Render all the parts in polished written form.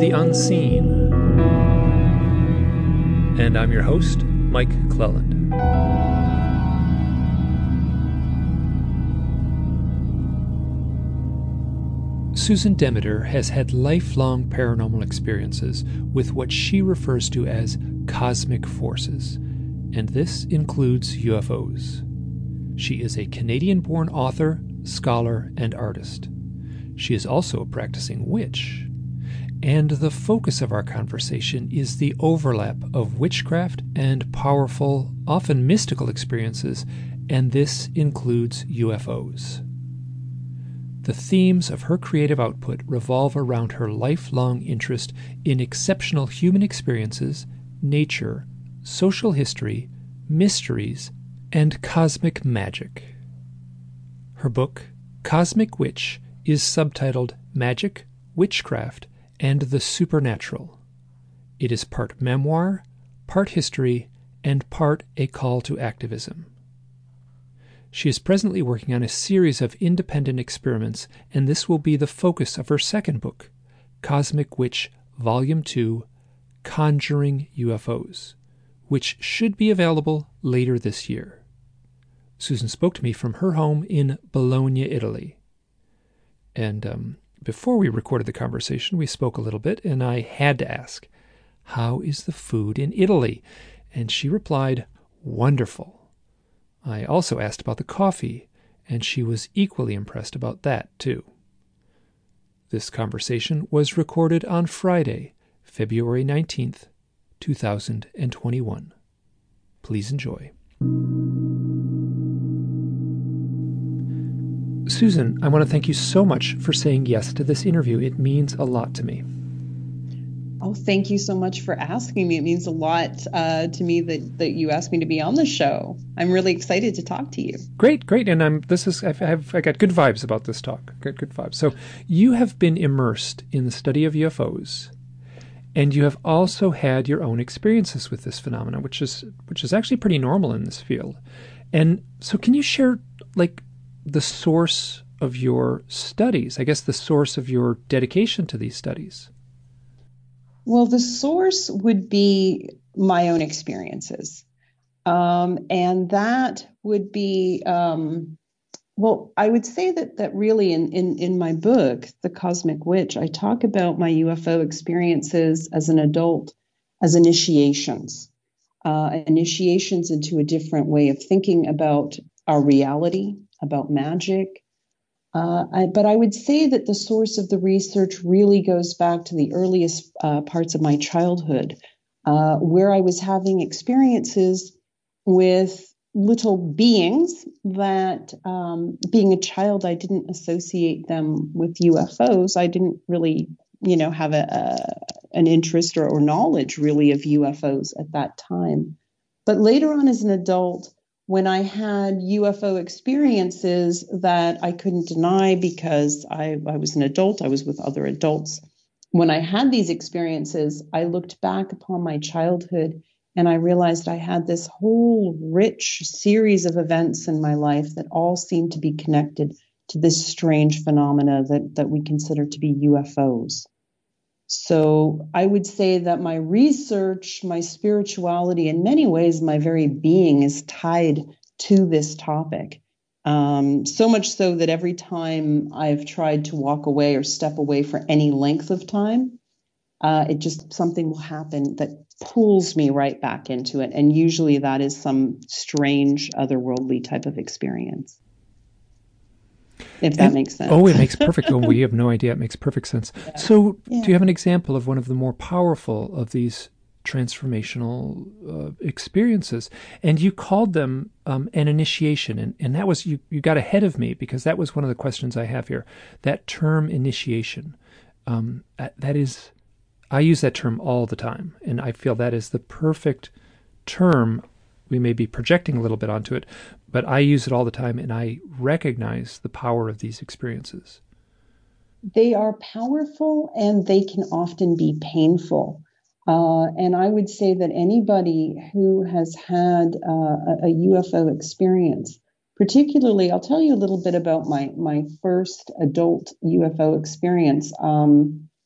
the unseen. And I'm your host, Mike Cleland. Susan Demeter has had lifelong paranormal experiences with what she refers to as cosmic forces, and this includes UFOs. She is a Canadian-born author, scholar, and artist. She is also a practicing witch. And the focus of our conversation is the overlap of witchcraft and powerful, often mystical experiences, and this includes UFOs. The themes of her creative output revolve around her lifelong interest in exceptional human experiences, nature, social history, mysteries, and cosmic magic. Her book, Cosmic Witch, is subtitled Magic, Witchcraft, and the Supernatural. It is part memoir, part history, and part a call to activism. She is presently working on a series of independent experiments, and this will be the focus of her second book, Cosmic Witch, Volume 2, Conjuring UFOs, which should be available later this year. Susan spoke to me from her home in Bologna, Italy. And before we recorded the conversation, we spoke a little bit, and I had to ask, how is the food in Italy? And she replied, wonderful. I also asked about the coffee, and she was equally impressed about that, too. This conversation was recorded on Friday, February 19th, 2021. Please enjoy. Susan, I want to thank you so much for saying yes to this interview. It means a lot to me. Oh, thank you so much for asking me. It means a lot to me that you asked me to be on the show. I'm really excited to talk to you. Great. And I got good vibes about this talk. Good vibes. So you have been immersed in the study of UFOs, and you have also had your own experiences with this phenomenon, which is actually pretty normal in this field. And so can you share the source of your studies, I guess the source of your dedication to these studies? Well, the source would be my own experiences. And that would be, I would say that really in my book, The Cosmic Witch, I talk about my UFO experiences as an adult, as initiations into a different way of thinking about our reality, about magic. But I would say that the source of the research really goes back to the earliest parts of my childhood, where I was having experiences with little beings that, being a child, I didn't associate them with UFOs. I didn't really, have an interest or knowledge really of UFOs at that time. But later on as an adult, when I had UFO experiences that I couldn't deny because I was an adult, I was with other adults. When I had these experiences, I looked back upon my childhood and I realized I had this whole rich series of events in my life that all seemed to be connected to this strange phenomena that we consider to be UFOs. So I would say that my research, my spirituality, in many ways, my very being is tied to this topic. So much so that every time I've tried to walk away or step away for any length of time, something will happen that pulls me right back into it. And usually that is some strange, otherworldly type of experience. If that makes sense. Oh, it makes perfect. Oh, we have no idea. It makes perfect sense. Yeah. So do you have an example of one of the more powerful of these transformational experiences? And you called them an initiation. And that was, you got ahead of me because that was one of the questions I have here. That term initiation, that is, I use that term all the time. And I feel that is the perfect term. We may be projecting a little bit onto it, but I use it all the time, and I recognize the power of these experiences. They are powerful, and they can often be painful. And I would say that anybody who has had a UFO experience, particularly, I'll tell you a little bit about my first adult UFO experience.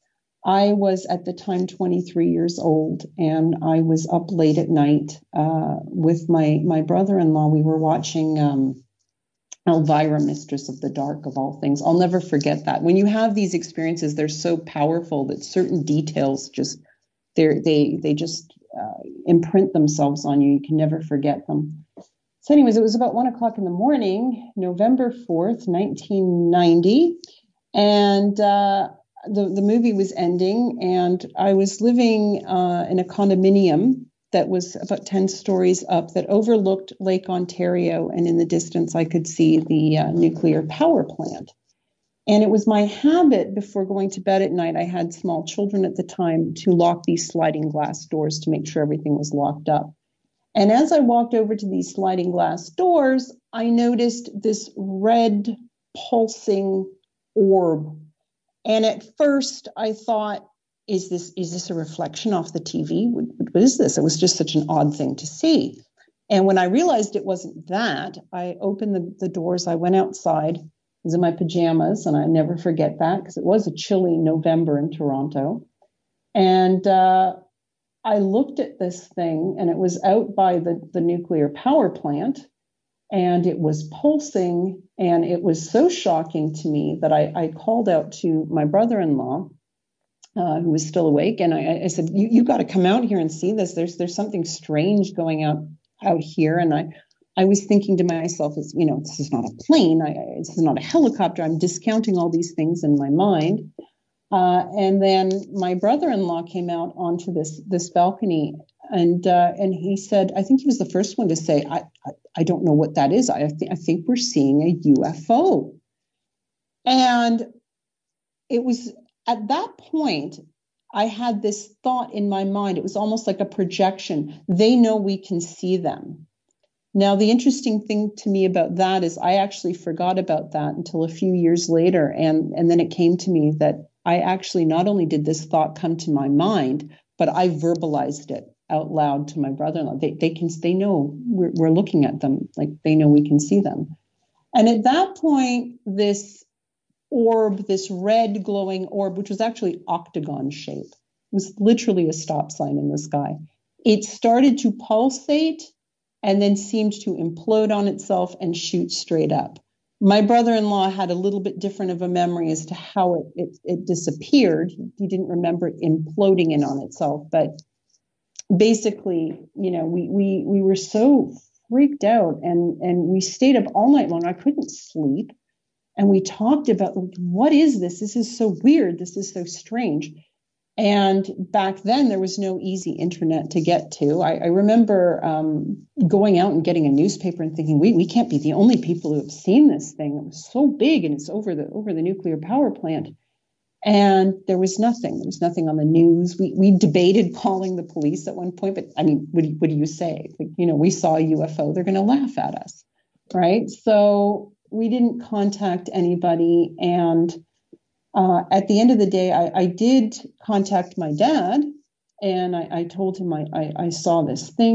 I was at the time 23 years old, and I was up late at night with my brother-in-law. We were watching Elvira, Mistress of the Dark, of all things. I'll never forget that. When you have these experiences, they're so powerful that certain details just they just imprint themselves on you. You can never forget them. So anyways, it was about 1:00 in the morning, November 4th, 1990. And the movie was ending, and I was living in a condominium that was about 10 stories up that overlooked Lake Ontario. And in the distance, I could see the nuclear power plant. And it was my habit before going to bed at night, I had small children at the time, to lock these sliding glass doors to make sure everything was locked up. And as I walked over to these sliding glass doors, I noticed this red pulsing orb. And at first I thought, is this a reflection off the TV? What is this? It was just such an odd thing to see. And when I realized it wasn't that, I opened the doors. I went outside. I was in my pajamas, and I never forget that because it was a chilly November in Toronto. And I looked at this thing, and it was out by the nuclear power plant, and it was pulsing, and it was so shocking to me that I called out to my brother-in-law, who was still awake, and I said, you got to come out here and see this. There's something strange going out here. And I was thinking to myself, this is not a plane, this is not a helicopter. I'm discounting all these things in my mind. And then my brother-in-law came out onto this balcony, and he said, I think he was the first one to say, I don't know what that is. I think we're seeing a UFO. And it was at that point, I had this thought in my mind. It was almost like a projection. They know we can see them. Now, the interesting thing to me about that is I actually forgot about that until a few years later. And then it came to me that I actually, not only did this thought come to my mind, but I verbalized it out loud to my brother-in-law. They know we're looking at them, like they know we can see them. And at that point, this orb, this red glowing orb, which was actually octagon shape, was literally a stop sign in the sky. It started to pulsate and then seemed to implode on itself and shoot straight up. My brother-in-law had a little bit different of a memory as to how it disappeared. He didn't remember it imploding in on itself, but basically, we were so freaked out, and we stayed up all night long. I couldn't sleep. And we talked about, what is this? This is so weird. This is so strange. And back then, there was no easy internet to get to. I remember going out and getting a newspaper and thinking, we can't be the only people who have seen this thing. It was so big, and it's over the nuclear power plant. And there was nothing. There was nothing on the news. We debated calling the police at one point, but I mean, what do you say? We saw a UFO. They're going to laugh at us, right? So we didn't contact anybody. And at the end of the day, I did contact my dad, and I told him I saw this thing,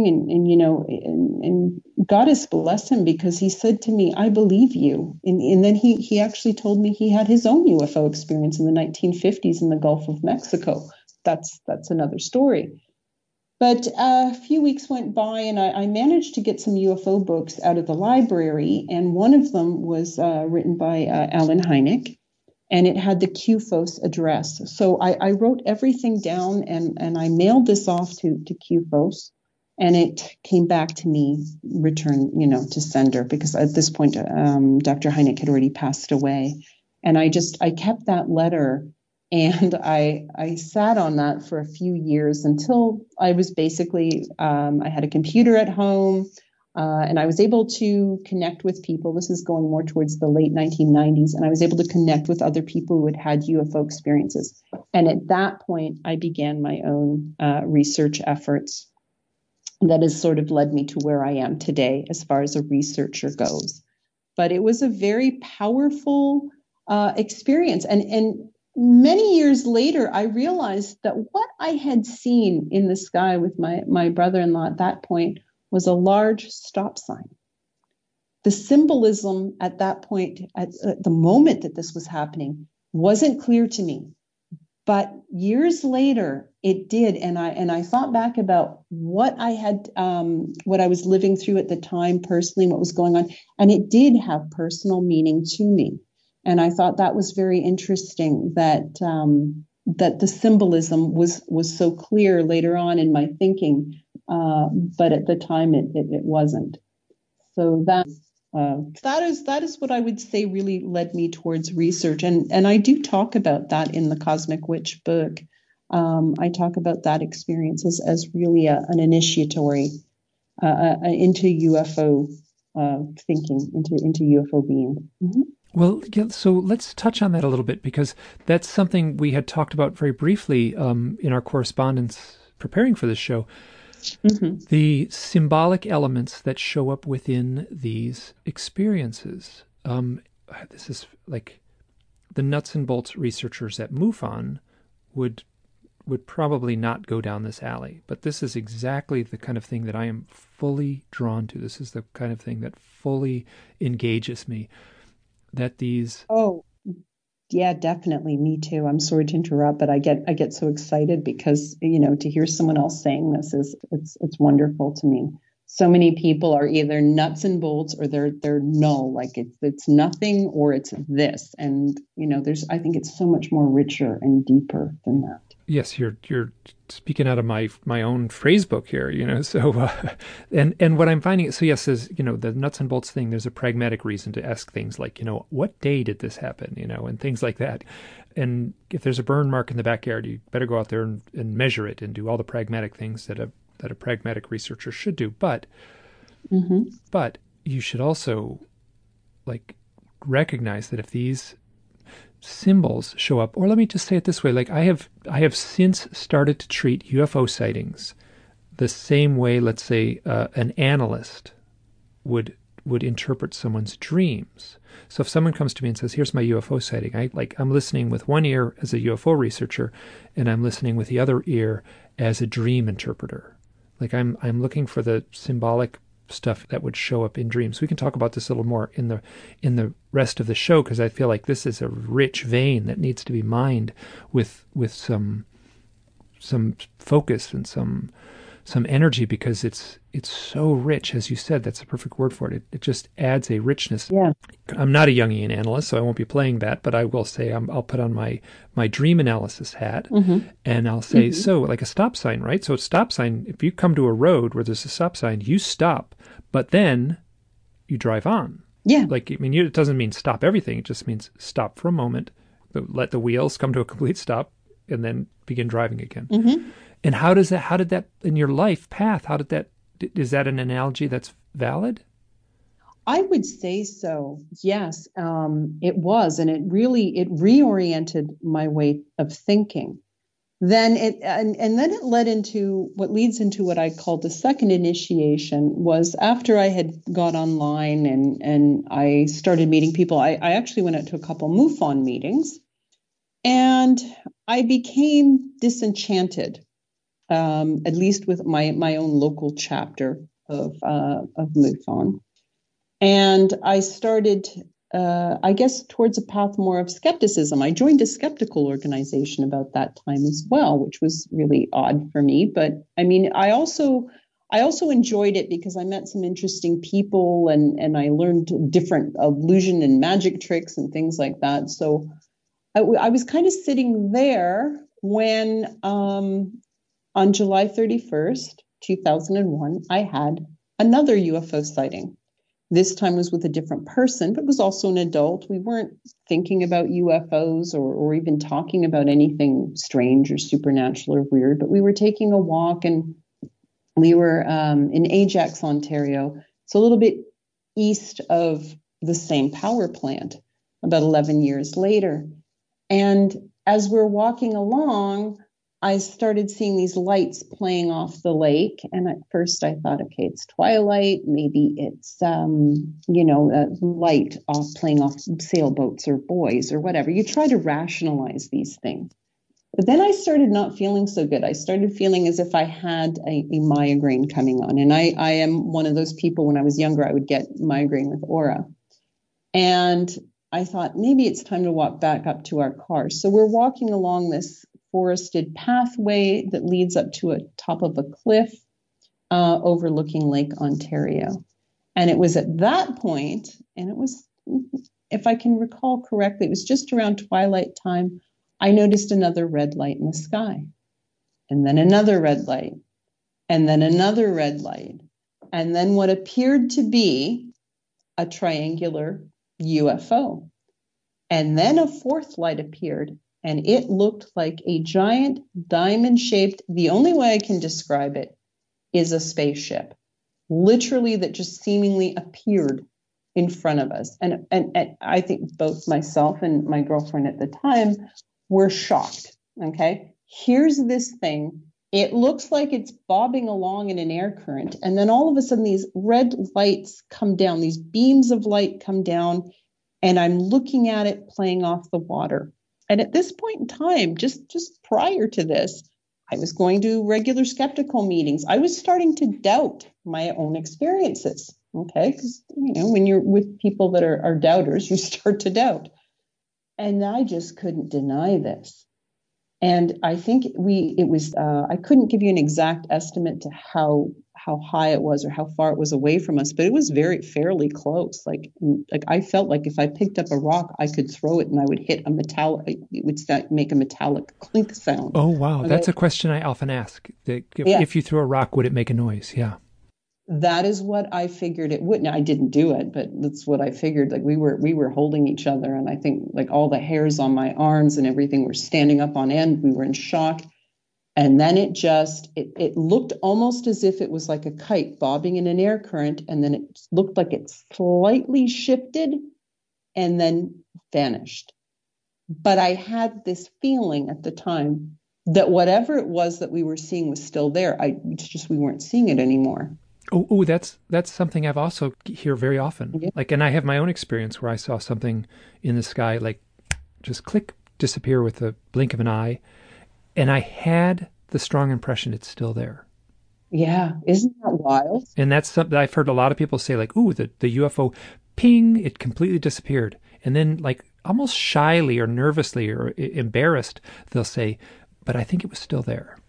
and God has blessed him, because he said to me, I believe you. And then he actually told me he had his own UFO experience in the 1950s in the Gulf of Mexico. That's another story. But a few weeks went by, and I managed to get some UFO books out of the library, and one of them was written by Allen Hynek, and it had the QFOS address. So I wrote everything down, and I mailed this off to QFOS, and it came back to me, returned, to sender, because at this point, Dr. Hynek had already passed away. And I kept that letter. And I sat on that for a few years until I was basically, I had a computer at home, and I was able to connect with people. This is going more towards the late 1990s. And I was able to connect with other people who had UFO experiences. And at that point, I began my own research efforts. That has sort of led me to where I am today as far as a researcher goes. But it was a very powerful experience. And many years later, I realized that what I had seen in the sky with my brother-in-law at that point was a large stop sign. The symbolism at that point, at the moment that this was happening, wasn't clear to me. But years later, it did, and I thought back about what I had, what I was living through at the time personally, what was going on, and it did have personal meaning to me. And I thought that was very interesting that that the symbolism was so clear later on in my thinking, but at the time it wasn't. So that is what I would say really led me towards research, and I do talk about that in the Cosmic Witch book. I talk about that experience as really an initiatory into UFO thinking, into UFO being. Mm-hmm. Well, yeah, so let's touch on that a little bit, because that's something we had talked about very briefly in our correspondence preparing for this show. Mm-hmm. The symbolic elements that show up within these experiences. This is like the nuts and bolts researchers at MUFON would probably not go down this alley, but this is exactly the kind of thing that I am fully drawn to. This is the kind of thing that fully engages me. That these yeah, definitely. Me too. I'm sorry to interrupt, but I get so excited because, to hear someone else saying this it's wonderful to me. So many people are either nuts and bolts or they're null, like it's nothing or it's this. And, I think it's so much more richer and deeper than that. Yes, you're speaking out of my own phrase book here, So, and what I'm finding, so yes, is the nuts and bolts thing. There's a pragmatic reason to ask things like, what day did this happen, and things like that. And if there's a burn mark in the backyard, you better go out there and measure it and do all the pragmatic things that a pragmatic researcher should do. But you should also recognize that if these symbols show up, or let me just say it this way, I have since started to treat UFO sightings the same way, let's say, an analyst would interpret someone's dreams. So if someone comes to me and says, here's my UFO sighting, I'm listening with one ear as a UFO researcher, and I'm listening with the other ear as a dream interpreter. I'm looking for the symbolic stuff that would show up in dreams. We can talk about this a little more in the rest of the show, because I feel like this is a rich vein that needs to be mined with some focus and some energy, because it's so rich, as you said. That's the perfect word for it. It just adds a richness. Yeah. I'm not a Jungian analyst, so I won't be playing that, but I will say I'll put on my dream analysis hat, and I'll say, so like a stop sign, right? So a stop sign, if you come to a road where there's a stop sign, you stop, but then you drive on. Yeah. It doesn't mean stop everything. It just means stop for a moment, let the wheels come to a complete stop, and then begin driving again. Mm-hmm. And how did that in your life path, is that an analogy that's valid? I would say so. Yes, it was. And it reoriented my way of thinking. Then then it led into what leads into what I called the second initiation. Was after I had got online and I started meeting people. I actually went out to a couple MUFON meetings, and I became disenchanted, at least with my own local chapter of MUFON. And I started, I guess, towards a path more of skepticism. I joined a skeptical organization about that time as well, which was really odd for me. But I also enjoyed it because I met some interesting people, and I learned different illusion and magic tricks and things like that. So I was kind of sitting there when, on July 31st, 2001, I had another UFO sighting. This time was with a different person, but was also an adult. We weren't thinking about UFOs or even talking about anything strange or supernatural or weird, but we were taking a walk, and we were in Ajax, Ontario. It's a little bit east of the same power plant, about 11 years later. And as we're walking along, I started seeing these lights playing off the lake. And at first I thought, okay, it's twilight. Maybe it's, a light playing off sailboats or buoys or whatever. You try to rationalize these things. But then I started not feeling so good. I started feeling as if I had a migraine coming on. And I am one of those people, when I was younger, I would get migraine with aura. And I thought maybe it's time to walk back up to our car. So we're walking along this forested pathway that leads up to a top of a cliff overlooking Lake Ontario. And it was at that point, and it was, if I can recall correctly, it was just around twilight time, I noticed another red light in the sky. And then another red light. And then another red light. And then what appeared to be a triangular UFO. And then a fourth light appeared, and it looked like a giant diamond-shaped, the only way I can describe it is a spaceship, literally, that just seemingly appeared in front of us. And I think both myself and my girlfriend at the time were shocked, okay? Here's this thing. It looks like it's bobbing along in an air current. And then all of a sudden, these red lights come down, these beams of light come down, and I'm looking at it playing off the water. And at this point in time, just prior to this, I was going to regular skeptical meetings. I was starting to doubt my own experiences, okay? Because, when you're with people that are doubters, you start to doubt. And I just couldn't deny this. And I think I couldn't give you an exact estimate to how high it was or how far it was away from us, but it was fairly close. Like I felt like if I picked up a rock, I could throw it and I would hit a metallic, it would make a metallic clink sound. Oh, wow. Okay? That's a question I often ask. If you throw a rock, would it make a noise? Yeah. That is what I figured it would. Now, I didn't do it, but that's what I figured. Like we were holding each other, and I think like all the hairs on my arms and everything were standing up on end. We were in shock. And then it looked almost as if it was like a kite bobbing in an air current. And then it looked like it slightly shifted and then vanished. But I had this feeling at the time that whatever it was that we were seeing was still there. We weren't seeing it anymore. Oh, that's something I've also hear very often. Yeah. Like, and I have my own experience where I saw something in the sky, like just click, disappear with the blink of an eye. And I had the strong impression it's still there. Yeah. Isn't that wild? And that's something I've heard a lot of people say, like, ooh, the UFO, ping, it completely disappeared. And then, like, almost shyly or nervously or embarrassed, they'll say, but I think it was still there.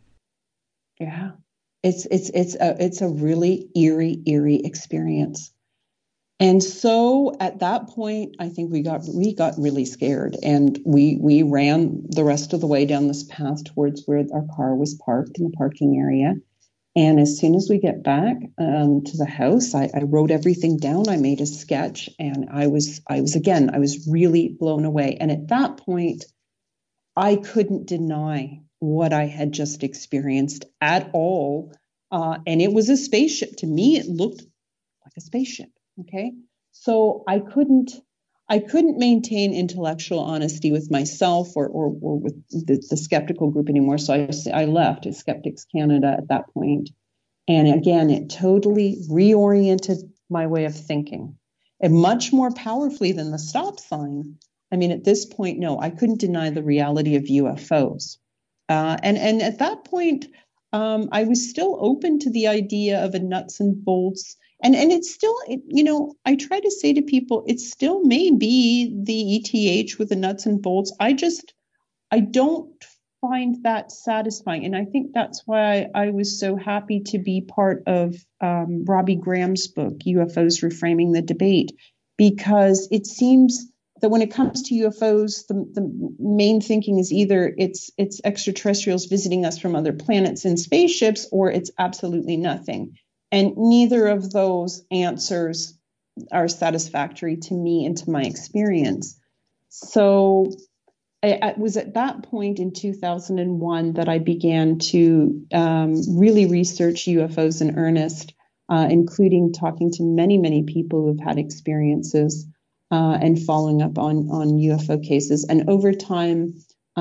Yeah. It's a really eerie experience. And so at that point, I think we got really scared, and we ran the rest of the way down this path towards where our car was parked in the parking area. And as soon as we get back to the house, I wrote everything down. I made a sketch, and I was really blown away. And at that point, I couldn't deny what I had just experienced at all. And it was a spaceship. To me, it looked like a spaceship. Okay. So I couldn't maintain intellectual honesty with myself or with the skeptical group anymore. So I left Skeptics Canada at that point. And again, it totally reoriented my way of thinking, and much more powerfully than the stop sign. I mean, at this point, no, I couldn't deny the reality of UFOs. And at that point, I was still open to the idea of a nuts and bolts. And it's still, I try to say to people, it still may be the ETH with the nuts and bolts. I don't find that satisfying. And I think that's why I was so happy to be part of Robbie Graham's book, UFOs Reframing the Debate, because it seems that when it comes to UFOs, the main thinking is either it's extraterrestrials visiting us from other planets in spaceships, or it's absolutely nothing. And neither of those answers are satisfactory to me and to my experience. So it was at that point in 2001 that I began to really research UFOs in earnest, including talking to many, many people who've had experiences and following up on UFO cases. And over time,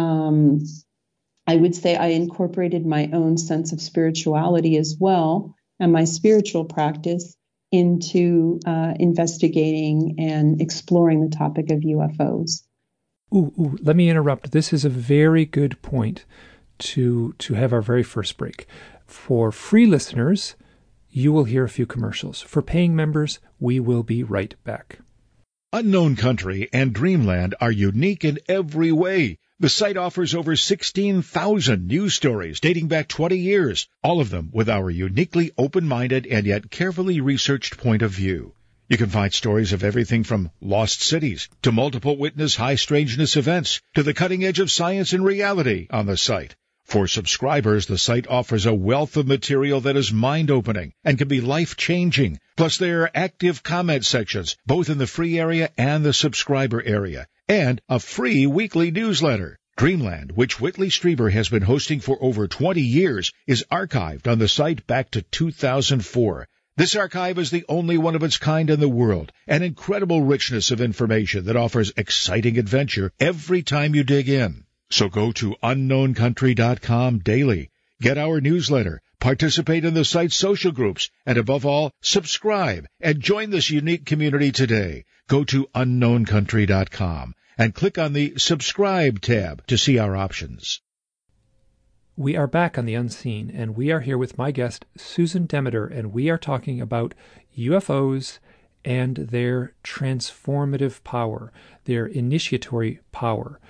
I would say I incorporated my own sense of spirituality as well, and my spiritual practice into investigating and exploring the topic of UFOs. Ooh, let me interrupt. This is a very good point to have our very first break. For free listeners, you will hear a few commercials. For paying members, we will be right back. Unknown Country and Dreamland are unique in every way. The site offers over 16,000 news stories dating back 20 years, all of them with our uniquely open-minded and yet carefully researched point of view. You can find stories of everything from lost cities to multiple witness high strangeness events to the cutting edge of science and reality on the site. For subscribers, the site offers a wealth of material that is mind-opening and can be life-changing. Plus, there are active comment sections, both in the free area and the subscriber area, and a free weekly newsletter. Dreamland, which Whitley Strieber has been hosting for over 20 years, is archived on the site back to 2004. This archive is the only one of its kind in the world, an incredible richness of information that offers exciting adventure every time you dig in. So go to unknowncountry.com daily, get our newsletter, participate in the site's social groups, and above all, subscribe and join this unique community today. Go to unknowncountry.com and click on the Subscribe tab to see our options. We are back on The Unseen, and we are here with my guest, Susan Demeter, and we are talking about UFOs and their transformative power, their initiatory power.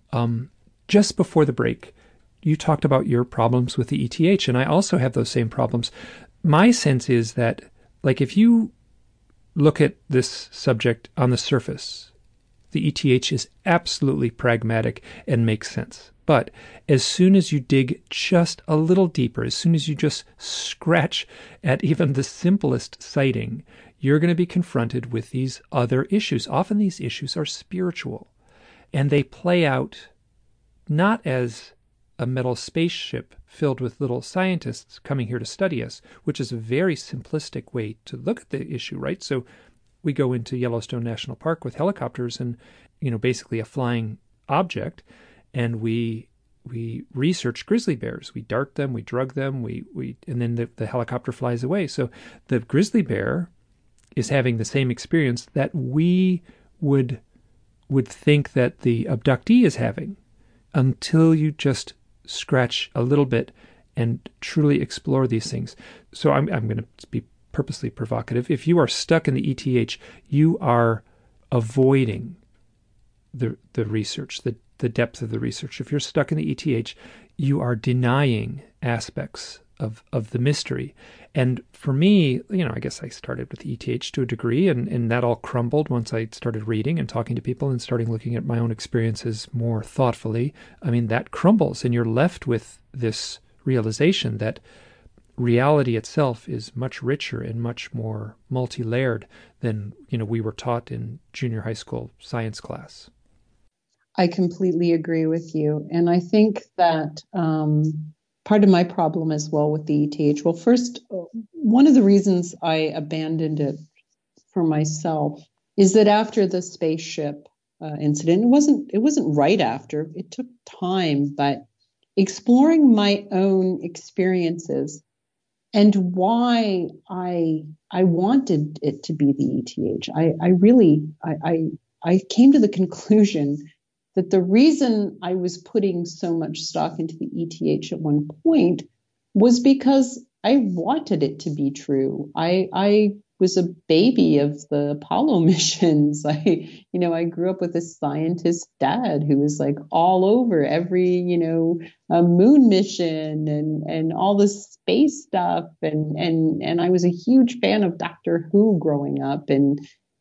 Just before the break, you talked about your problems with the ETH, and I also have those same problems. My sense is that, like, if you look at this subject on the surface, the ETH is absolutely pragmatic and makes sense. But as soon as you dig just a little deeper, as soon as you just scratch at even the simplest sighting, you're going to be confronted with these other issues. Often these issues are spiritual, and they play out not as a metal spaceship filled with little scientists coming here to study us, which is a very simplistic way to look at the issue, right? So we go into Yellowstone National Park with helicopters and, basically a flying object, and we research grizzly bears. We dart them, we drug them, and then the helicopter flies away. So the grizzly bear is having the same experience that we would think that the abductee is having, until you just scratch a little bit and truly explore these things. So I'm going to be purposely provocative. If you are stuck in the ETH, you are avoiding the research, the depth of the research. If you're stuck in the ETH, you are denying aspects of the mystery. And for me, I guess I started with ETH to a degree, and that all crumbled once I started reading and talking to people and starting looking at my own experiences more thoughtfully. I mean, that crumbles, and you're left with this realization that reality itself is much richer and much more multi-layered than, we were taught in junior high school science class. I completely agree with you. And I think that part of my problem as well with the ETH, well, first, one of the reasons I abandoned it for myself is that after the spaceship incident, it wasn't right after, it took time, but exploring my own experiences and why I wanted it to be the ETH. I came to the conclusion that the reason I was putting so much stock into the ETH at one point was because I wanted it to be true. I was a baby of the Apollo missions. I grew up with a scientist dad who was like all over every, a moon mission and all this space stuff. And I was a huge fan of Doctor Who growing up and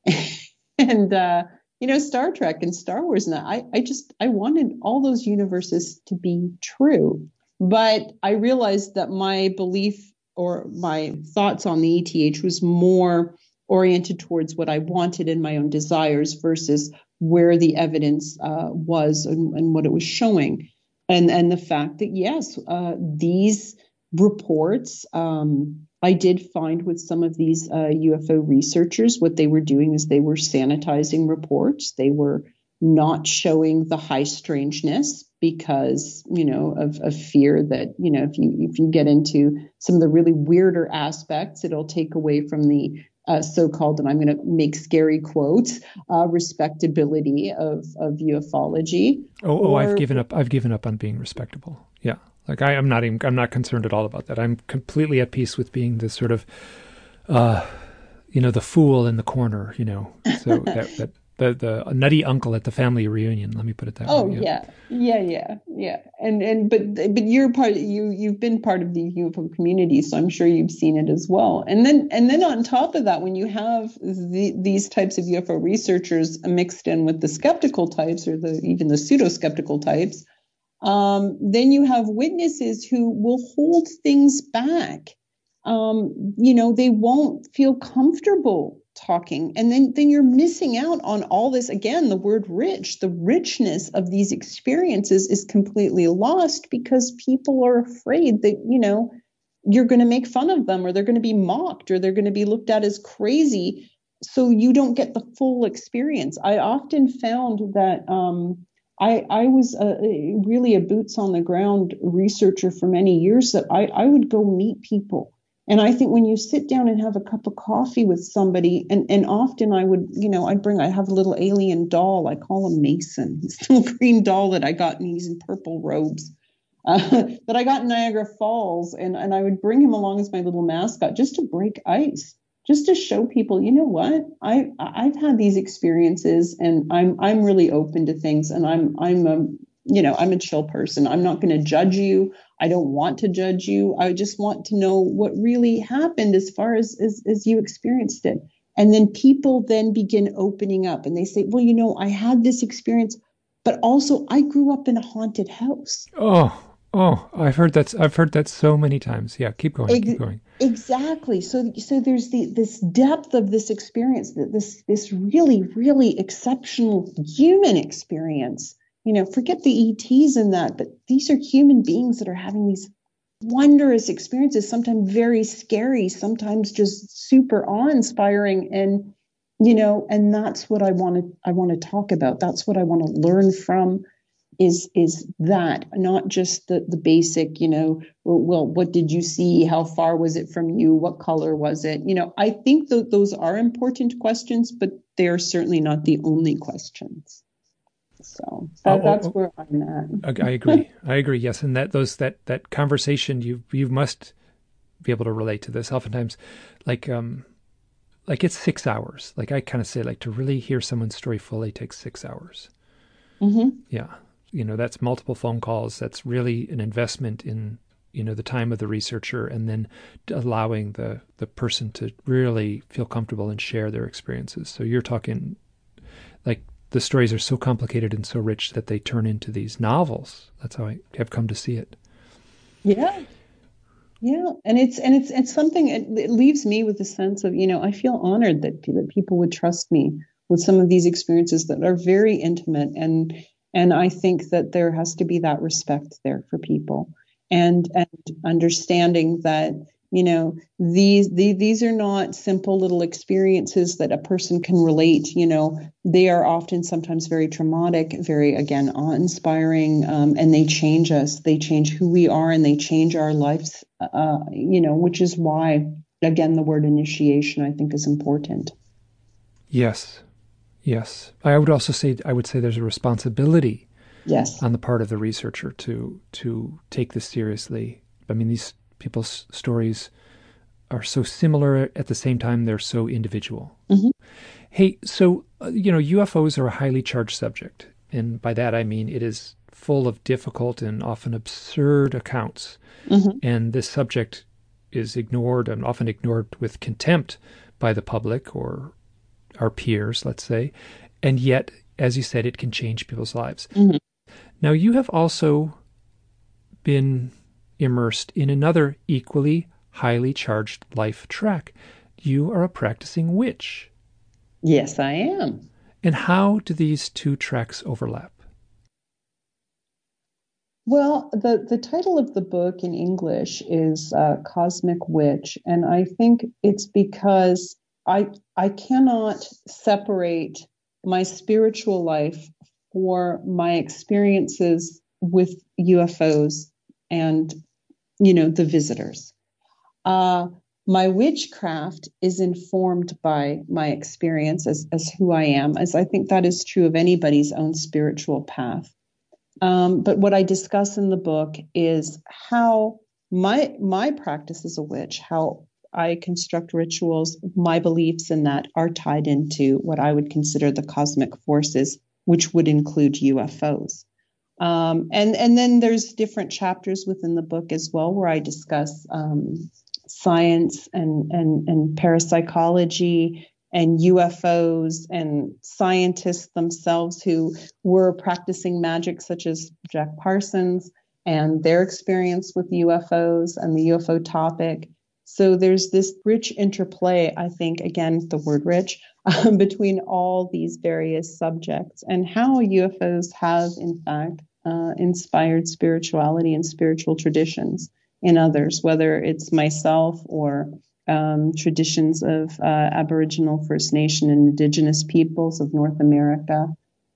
Star Trek and Star Wars. And I wanted all those universes to be true. But I realized that my belief or my thoughts on the ETH was more oriented towards what I wanted in my own desires versus where the evidence was and what it was showing. And the fact that, yes, these reports, I did find with some of these UFO researchers, what they were doing is they were sanitizing reports. They were not showing the high strangeness because, of fear that, if you get into some of the really weirder aspects, it'll take away from the so-called, and I'm going to make scary quotes, respectability of ufology. I've given up on being respectable. Yeah. Like I'm not concerned at all about that. I'm completely at peace with being the sort of, the fool in the corner, so that the nutty uncle at the family reunion. Let me put it that Oh way. yeah. But you're you've been part of the UFO community, so I'm sure you've seen it as well. And then on top of that, when you have these types of UFO researchers mixed in with the skeptical types, or even the pseudo skeptical types, then you have witnesses who will hold things back. They won't feel comfortable talking. And then you're missing out on all this. Again, the word rich, the richness of these experiences is completely lost because people are afraid that, you're going to make fun of them, or they're going to be mocked, or they're going to be looked at as crazy. So you don't get the full experience. I often found that I was really a boots on the ground researcher for many years, that I would go meet people. And I think when you sit down and have a cup of coffee with somebody, and often I would, I have a little alien doll. I call him Mason. He's a little green doll that I got, and he's in purple robes, that I got in Niagara Falls. And I would bring him along as my little mascot just to break ice, just to show people, you know what, I've had these experiences, and I'm really open to things, and I'm a chill person. I'm not going to judge you. I don't want to judge you. I just want to know what really happened as far as you experienced it. And then people then begin opening up, and they say, well, I had this experience, but also I grew up in a haunted house. Oh, I've heard that so many times. Yeah, keep going. Exactly. So there's this depth of this experience, this really, really exceptional human experience. Forget the ETs and that, but these are human beings that are having these wondrous experiences, sometimes very scary, sometimes just super awe-inspiring. And, and that's what I want to talk about. That's what I want to learn from, is that, not just the basic, well, what did you see? How far was it from you? What color was it? I think those are important questions, but they are certainly not the only questions. So that's where I'm at. I agree. Yes, and that conversation, you must be able to relate to this. Oftentimes, like it's 6 hours. Like I kind of say, like, to really hear someone's story fully takes 6 hours. Mm-hmm. Yeah, that's multiple phone calls. That's really an investment in the time of the researcher, and then allowing the person to really feel comfortable and share their experiences. So you're talking like, the stories are so complicated and so rich that they turn into these novels. That's how I have come to see it. Yeah. And it's something, it leaves me with a sense of, I feel honored that people would trust me with some of these experiences that are very intimate. And I think that there has to be that respect there for people, and understanding that, these are not simple little experiences that a person can relate. They are often sometimes very traumatic, very, again, awe-inspiring, and they change us. They change who we are, and they change our lives, which is why, again, the word initiation, I think, is important. Yes. I would say there's a responsibility, yes, on the part of the researcher to take this seriously. I mean, these people's stories are so similar, at the same time they're so individual. Mm-hmm. Hey, so UFOs are a highly charged subject, and by that I mean it is full of difficult and often absurd accounts. Mm-hmm. And this subject is ignored, and often ignored with contempt, by the public or our peers, let's say. And yet, as you said, it can change people's lives. Mm-hmm. Now, you have also been immersed in another equally highly charged life track. You are a practicing witch. Yes, I am. And how do these two tracks overlap? Well, the title of the book in English is Cosmic Witch, and I think it's because I cannot separate my spiritual life for my experiences with UFOs and, the visitors. My witchcraft is informed by my experience as who I am, as I think that is true of anybody's own spiritual path. But what I discuss in the book is how my practice as a witch, how I construct rituals, my beliefs in that are tied into what I would consider the cosmic forces, which would include UFOs. And then there's different chapters within the book as well where I discuss science and parapsychology and UFOs and scientists themselves who were practicing magic, such as Jack Parsons, and their experience with UFOs and the UFO topic. So there's this rich interplay, I think, again, the word rich, between all these various subjects and how UFOs have, in fact, inspired spirituality and spiritual traditions in others, whether it's myself or traditions of Aboriginal, First Nation, and Indigenous peoples of North America.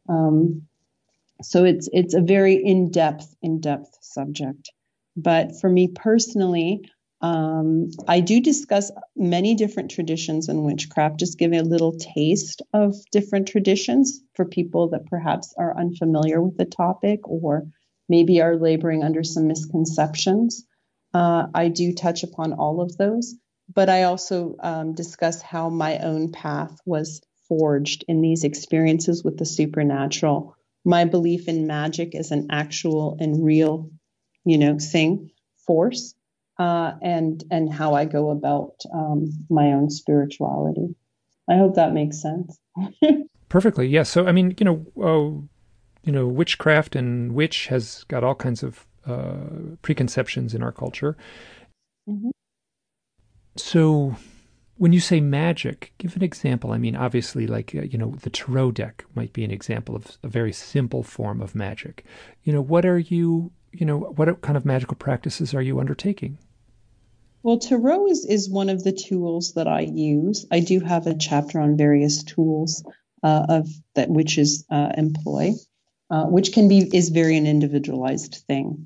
So it's a very in-depth subject. But for me personally, I do discuss many different traditions in witchcraft, just giving a little taste of different traditions for people that perhaps are unfamiliar with the topic or maybe are laboring under some misconceptions. I do touch upon all of those, but I also discuss how my own path was forged in these experiences with the supernatural. My belief in magic as an actual and real, thing, force, and how I go about my own spirituality. I hope that makes sense. Perfectly, yes. So, I mean, witchcraft and witch has got all kinds of preconceptions in our culture. Mm-hmm. So, when you say magic, give an example. I mean, obviously, like, the tarot deck might be an example of a very simple form of magic. What kind of magical practices are you undertaking? Well, tarot is one of the tools that I use. I do have a chapter on various tools of that witches employ, which is very an individualized thing.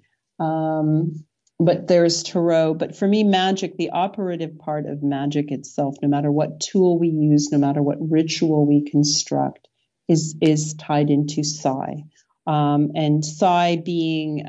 But there's tarot. But for me, magic, the operative part of magic itself, no matter what tool we use, no matter what ritual we construct, is tied into psi. And psi being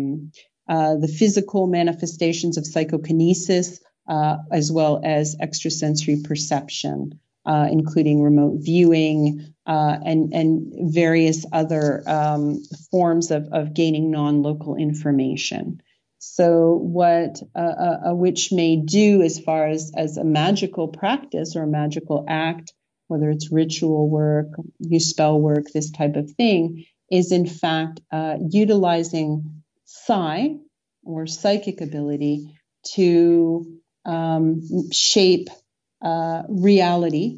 the physical manifestations of psychokinesis, as well as extrasensory perception, including remote viewing and various other forms of gaining non-local information. So what a witch may do as far as a magical practice or a magical act, whether it's ritual work, use spell work, this type of thing, is in fact utilizing psi or psychic ability to shape reality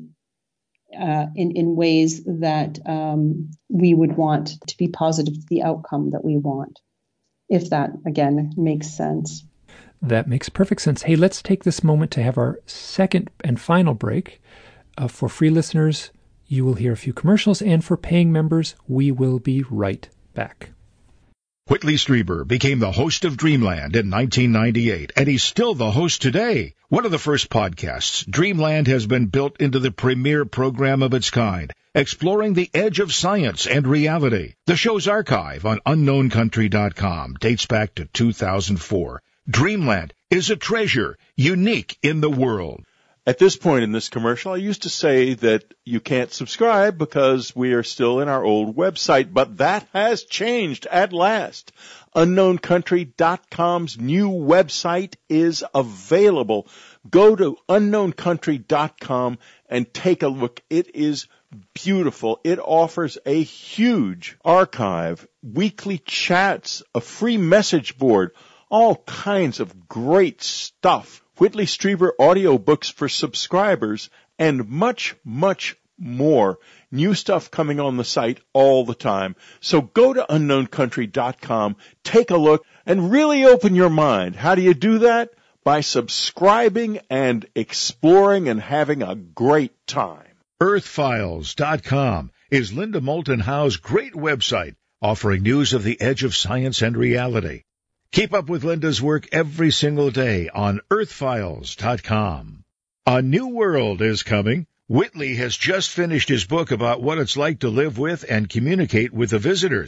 in ways that we would want to be positive to the outcome that we want. If that, again, makes sense. That makes perfect sense. Hey, let's take this moment to have our second and final break. For free listeners, you will hear a few commercials, and for paying members, we will be right back. Whitley Strieber became the host of Dreamland in 1998, and he's still the host today. One of the first podcasts, Dreamland has been built into the premier program of its kind, exploring the edge of science and reality. The show's archive on unknowncountry.com dates back to 2004. Dreamland is a treasure, unique in the world. At this point in this commercial, I used to say that you can't subscribe because we are still in our old website, but that has changed at last. UnknownCountry.com's new website is available. Go to UnknownCountry.com and take a look. It is beautiful. It offers a huge archive, weekly chats, a free message board, all kinds of great stuff. Whitley Strieber audiobooks for subscribers, and much, much more. New stuff coming on the site all the time. So go to UnknownCountry.com, take a look, and really open your mind. How do you do that? By subscribing and exploring and having a great time. Earthfiles.com is Linda Moulton Howe's great website, offering news of the edge of science and reality. Keep up with Linda's work every single day on Earthfiles.com. A new world is coming. Whitley has just finished his book about what it's like to live with and communicate with the visitors.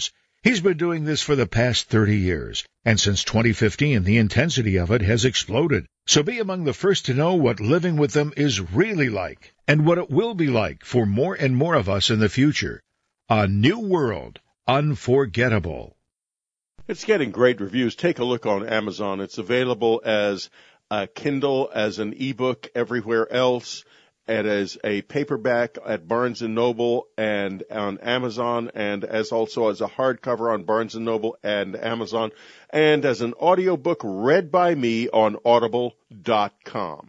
He's been doing this for the past 30 years, and since 2015, the intensity of it has exploded. So be among the first to know what living with them is really like, and what it will be like for more and more of us in the future. A New World, Unforgettable. It's getting great reviews. Take a look on Amazon. It's available as a Kindle, as an ebook everywhere else, and as a paperback at Barnes & Noble and on Amazon, and as also as a hardcover on Barnes & Noble and Amazon, and as an audiobook read by me on audible.com.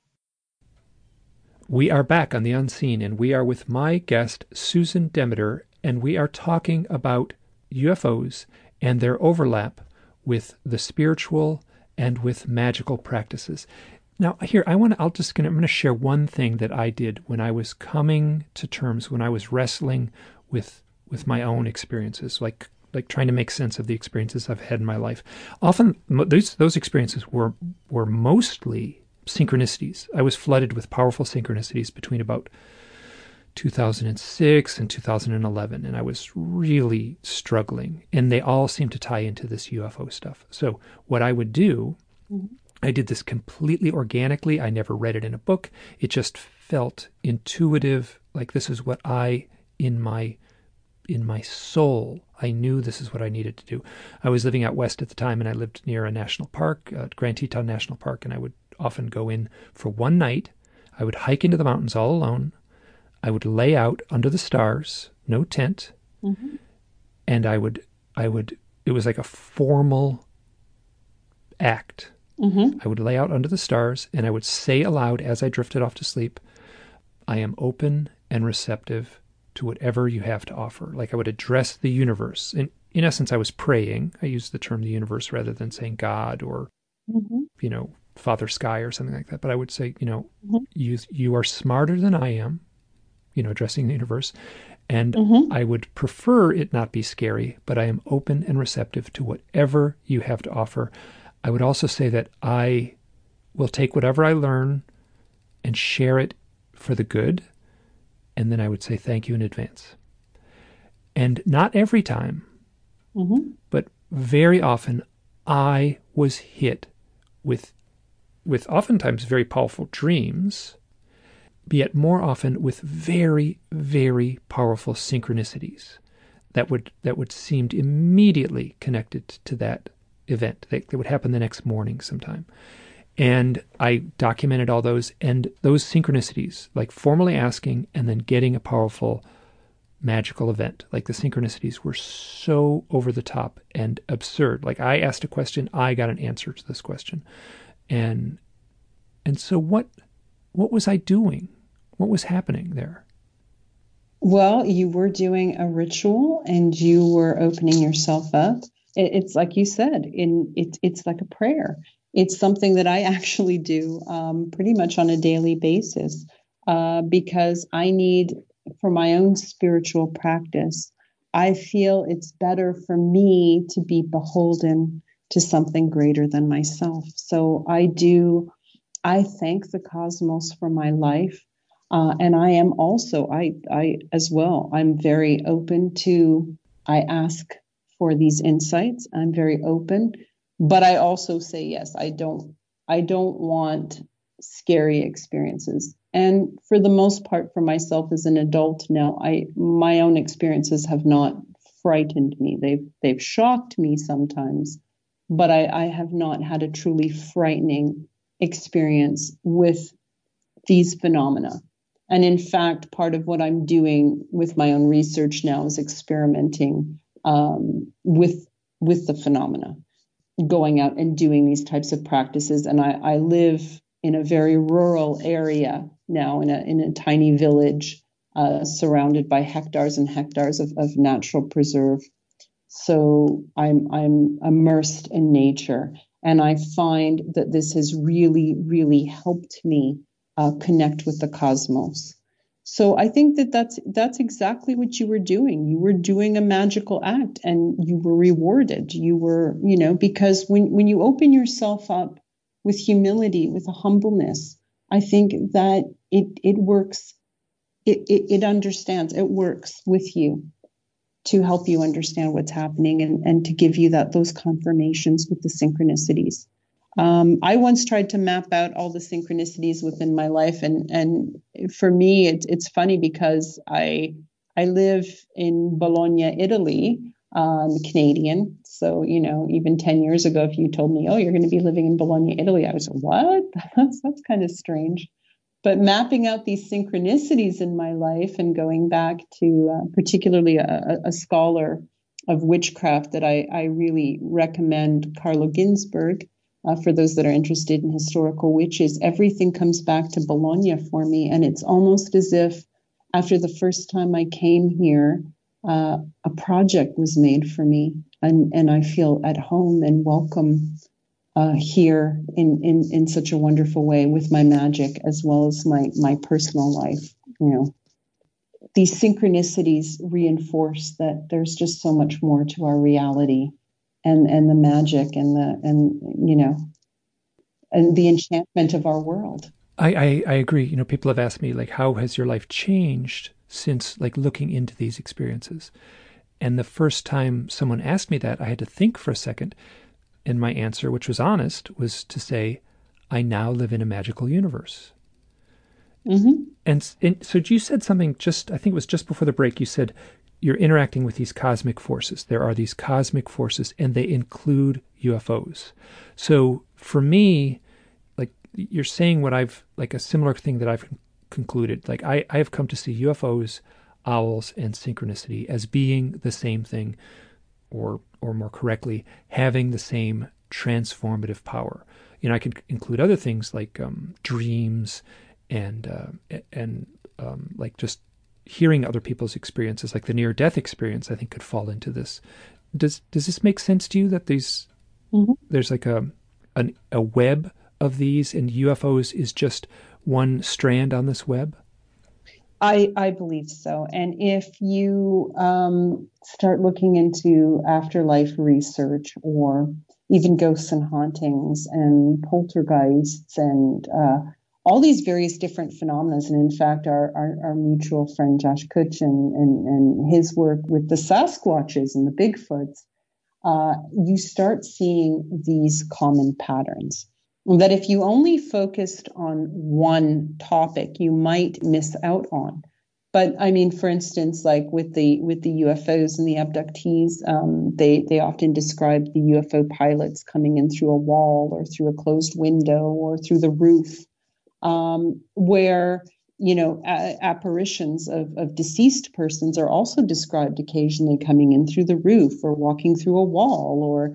We are back on The Unseen, and we are with my guest, Susan Demeter, and we are talking about UFOs and their overlap with the spiritual and with magical practices. Now, here, I'm going to share one thing that I did when I was coming to terms, when I was wrestling with my own experiences, like trying to make sense of the experiences I've had in my life. Often, those experiences were mostly synchronicities. I was flooded with powerful synchronicities between about 2006 and 2011, and I was really struggling, and they all seemed to tie into this UFO stuff. So what I would do, I did this completely organically. I never read it in a book. It just felt intuitive, like this is what in my soul, I knew this is what I needed to do. I was living out west at the time, and I lived near a national park, Grand Teton National Park, and I would often go in for one night. I would hike into the mountains all alone. I would lay out under the stars, no tent, and I would. It was like a formal act. I would lay out under the stars, and I would say aloud as I drifted off to sleep, I am open and receptive to whatever you have to offer. Like I would address the universe. In essence, I was praying. I used the term the universe rather than saying God or, Father Sky or something like that. But I would say, you are smarter than I am, addressing the universe. And I would prefer it not be scary, but I am open and receptive to whatever you have to offer. I would also say that I will take whatever I learn and share it for the good, and then I would say thank you in advance. And not every time, but very often, I was hit with oftentimes very powerful dreams, yet more often with very, very powerful synchronicities that would seem immediately connected to that event that would happen the next morning sometime. And I documented all those, and those synchronicities, like formally asking and then getting a powerful magical event. Like the synchronicities were so over the top and absurd. Like I asked a question, I got an answer to this question. And so what was I doing? What was happening there? Well, you were doing a ritual and you were opening yourself up. It's like you said, it's like a prayer. It's something that I actually do pretty much on a daily basis because I need, for my own spiritual practice, I feel it's better for me to be beholden to something greater than myself. So I thank the cosmos for my life. And I am also, I as well, I'm very open I ask for these insights. I'm very open, but I also say, yes, I don't want scary experiences. And for the most part, for myself as an adult now, my own experiences have not frightened me. They've shocked me sometimes, but I have not had a truly frightening experience with these phenomena. And in fact, part of what I'm doing with my own research now is experimenting with the phenomena, going out and doing these types of practices. And I live in a very rural area now, in a tiny village surrounded by hectares and hectares of natural preserve. So I'm immersed in nature, and I find that this has really, really helped me connect with the cosmos. So I think that's exactly what you were doing. You were doing a magical act, and you were rewarded. You were, because when you open yourself up with humility, with a humbleness, I think that it works. It understands. It works with you to help you understand what's happening and to give you those confirmations with the synchronicities. I once tried to map out all the synchronicities within my life, and for me, it's funny because I live in Bologna, Italy. Canadian, so even 10 years ago, if you told me, "Oh, you're going to be living in Bologna, Italy," I was like, "What? That's kind of strange." But mapping out these synchronicities in my life and going back to particularly a scholar of witchcraft that I really recommend, Carlo Ginzburg. For those that are interested in historical witches, everything comes back to Bologna for me. And it's almost as if after the first time I came here, a project was made for me. And I feel at home and welcome here in such a wonderful way with my magic as well as my personal life. These synchronicities reinforce that there's just so much more to our reality. And the magic and the enchantment of our world. I agree. People have asked me, like, how has your life changed since, like, looking into these experiences? And the first time someone asked me that, I had to think for a second. And my answer, which was honest, was to say, I now live in a magical universe. Mm-hmm. And so you said something I think it was just before the break, you said, you're interacting with these cosmic forces. There are these cosmic forces, and they include UFOs. So for me, like, you're saying a similar thing that I've concluded. Like, I have come to see UFOs, owls, and synchronicity as being the same thing, or more correctly, having the same transformative power. I can include other things like dreams and like just hearing other people's experiences, like the near-death experience, I think could fall into this. Does this make sense to you that there's like a web of these, and UFOs is just one strand on this web? I believe so. And if you start looking into afterlife research or even ghosts and hauntings and poltergeists and all these various different phenomena, and in fact, our mutual friend Josh Kutch and his work with the Sasquatches and the Bigfoots, you start seeing these common patterns. That if you only focused on one topic, you might miss out on. But I mean, for instance, like with the UFOs and the abductees, they often describe the UFO pilots coming in through a wall or through a closed window or through the roof, where apparitions of deceased persons are also described occasionally coming in through the roof or walking through a wall, or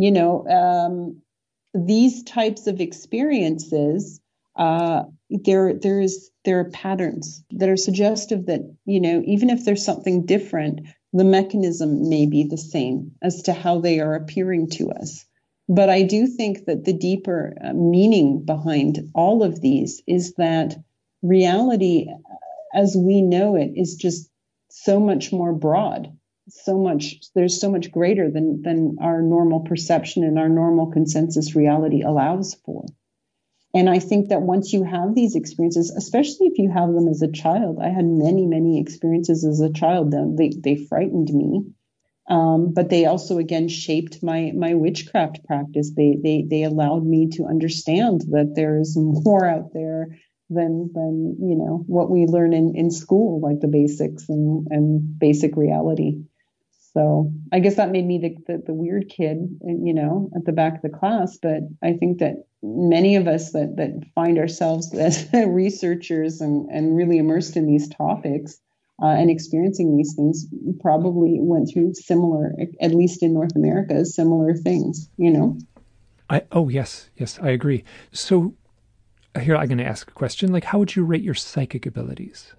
these types of experiences, there are patterns that are suggestive that, even if there's something different, the mechanism may be the same as to how they are appearing to us. But I do think that the deeper meaning behind all of these is that reality as we know it is just so much more broad. There's so much greater than our normal perception and our normal consensus reality allows for. And I think that once you have these experiences, especially if you have them as a child, I had many, many experiences as a child. They frightened me, but they also, again, shaped my witchcraft practice. They allowed me to understand that there is more out there than what we learn in school, like the basics and basic reality. So I guess that made me the weird kid, at the back of the class. But I think that many of us that find ourselves as researchers and really immersed in these topics and experiencing these things probably went through similar, at least in North America, similar things, Yes, I agree. So here I'm going to ask a question. Like, how would you rate your psychic abilities?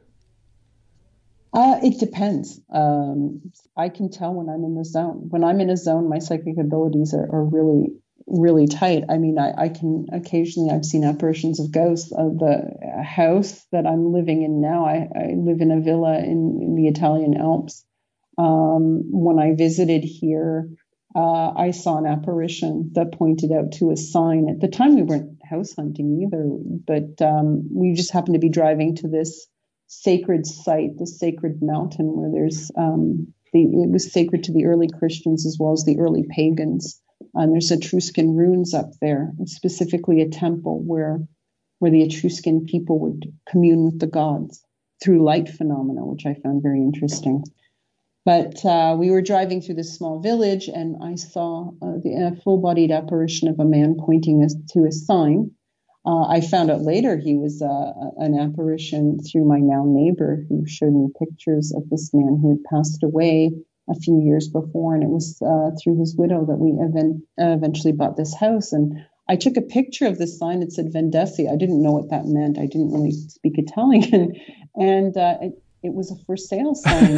It depends. I can tell when I'm in the zone. When I'm in a zone, my psychic abilities are really, really tight. I mean, I can occasionally, I've seen apparitions of ghosts of the house that I'm living in now. I live in a villa in the Italian Alps. When I visited here, I saw an apparition that pointed out to a sign. At the time, we weren't house hunting either, but we just happened to be driving to this sacred site, the sacred mountain, where there's it was sacred to the early Christians as well as the early pagans. There's Etruscan ruins up there, specifically a temple where the Etruscan people would commune with the gods through light phenomena, which I found very interesting. But we were driving through this small village, and I saw the full-bodied apparition of a man pointing us to a sign. I found out later he was an apparition through my now neighbor, who showed me pictures of this man who had passed away a few years before, and it was through his widow that we eventually bought this house. And I took a picture of this sign. It said Vendesi. I didn't know what that meant. I didn't really speak Italian, and it was a for sale sign.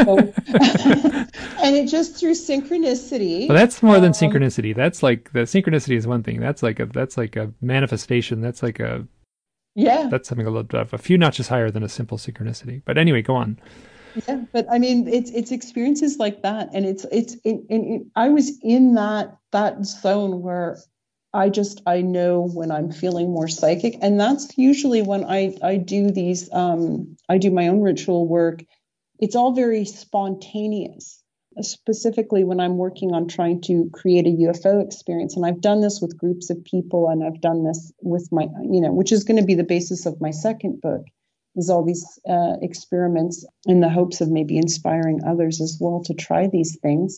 And it just through synchronicity. Well, that's more than synchronicity. That's like, the synchronicity is one thing. That's like a manifestation. That's something a little a few notches higher than a simple synchronicity. But anyway, go on. Yeah, but I mean, it's experiences like that, and I was in that zone where I know when I'm feeling more psychic, and that's usually when I do these I do my own ritual work. It's all very spontaneous, specifically when I'm working on trying to create a UFO experience. And I've done this with groups of people, and I've done this with my, which is going to be the basis of my second book, is all these experiments in the hopes of maybe inspiring others as well to try these things.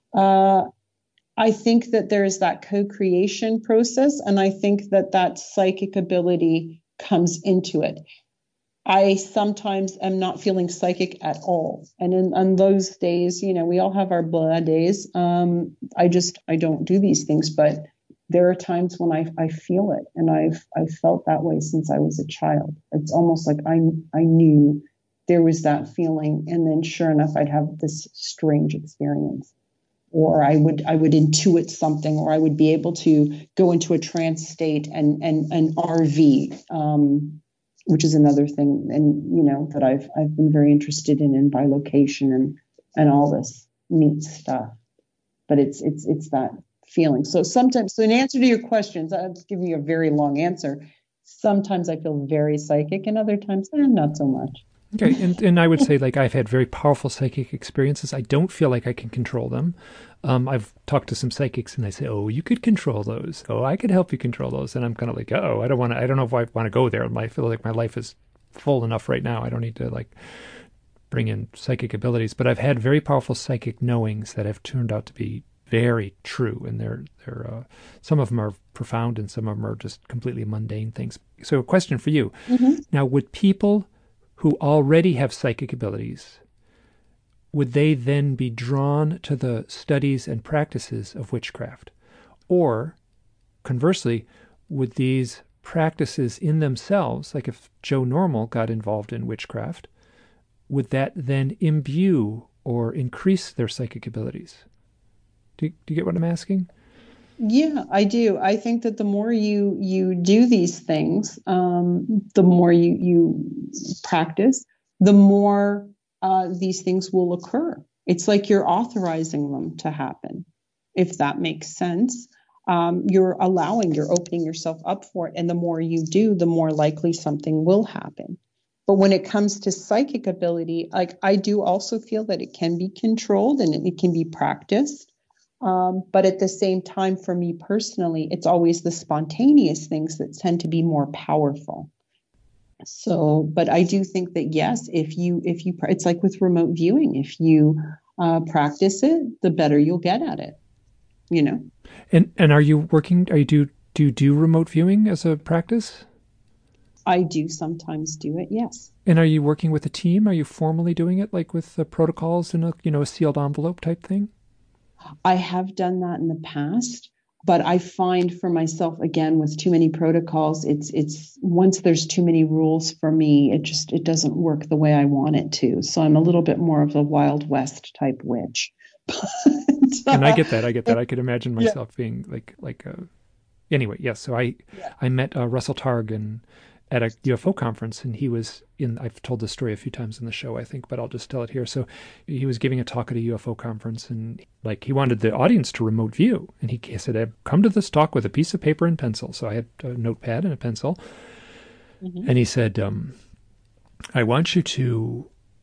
I think that there is that co-creation process, and I think that psychic ability comes into it. I sometimes am not feeling psychic at all. And on those days, we all have our blah days. I don't do these things, but there are times when I feel it, and I've felt that way since I was a child. It's almost like I knew there was that feeling, and then sure enough, I'd have this strange experience, or I would intuit something, or I would be able to go into a trance state and RV. Which is another thing, and that I've been very interested in bilocation and all this neat stuff. But it's that feeling. So in answer to your questions, I'll give you a very long answer. Sometimes I feel very psychic, and other times not so much. Okay, and I would say, like, I've had very powerful psychic experiences. I don't feel like I can control them. I've talked to some psychics, and they say, "Oh, you could control those. Oh, I could help you control those." And I'm kind of like, "Oh, I don't know if I want to go there. I feel like my life is full enough right now. I don't need to like bring in psychic abilities." But I've had very powerful psychic knowings that have turned out to be very true, and they're some of them are profound, and some of them are just completely mundane things. So, a question for you: Now, would people who already have psychic abilities, would they then be drawn to the studies and practices of witchcraft? Or, conversely, would these practices in themselves, like if Joe Normal got involved in witchcraft, would that then imbue or increase their psychic abilities? Do you get what I'm asking? Yeah, I do. I think that the more you do these things, the more you practice, the more these things will occur. It's like you're authorizing them to happen, if that makes sense. You're opening yourself up for it. And the more you do, the more likely something will happen. But when it comes to psychic ability, like, I do also feel that it can be controlled and it can be practiced. But at the same time, for me personally, it's always the spontaneous things that tend to be more powerful. So, but I do think that yes, if you, it's like with remote viewing, if you practice it, the better you'll get at it. And are you working? Do you do remote viewing as a practice? I do sometimes do it. Yes. And are you working with a team? Are you formally doing it, like with the protocols in a sealed envelope type thing? I have done that in the past, but I find for myself, again, with too many protocols, it's once there's too many rules for me, it doesn't work the way I want it to. So I'm a little bit more of a Wild West type witch. And I get that. I could imagine myself being like anyway, yes. So I met Russell Targ at a UFO conference, and he was I've told this story a few times in the show, I think, but I'll just tell it here. So he was giving a talk at a UFO conference, and he wanted the audience to remote view. And he said, "I've come to this talk with a piece of paper and pencil." So I had a notepad and a pencil. Mm-hmm. And he said, "I want you to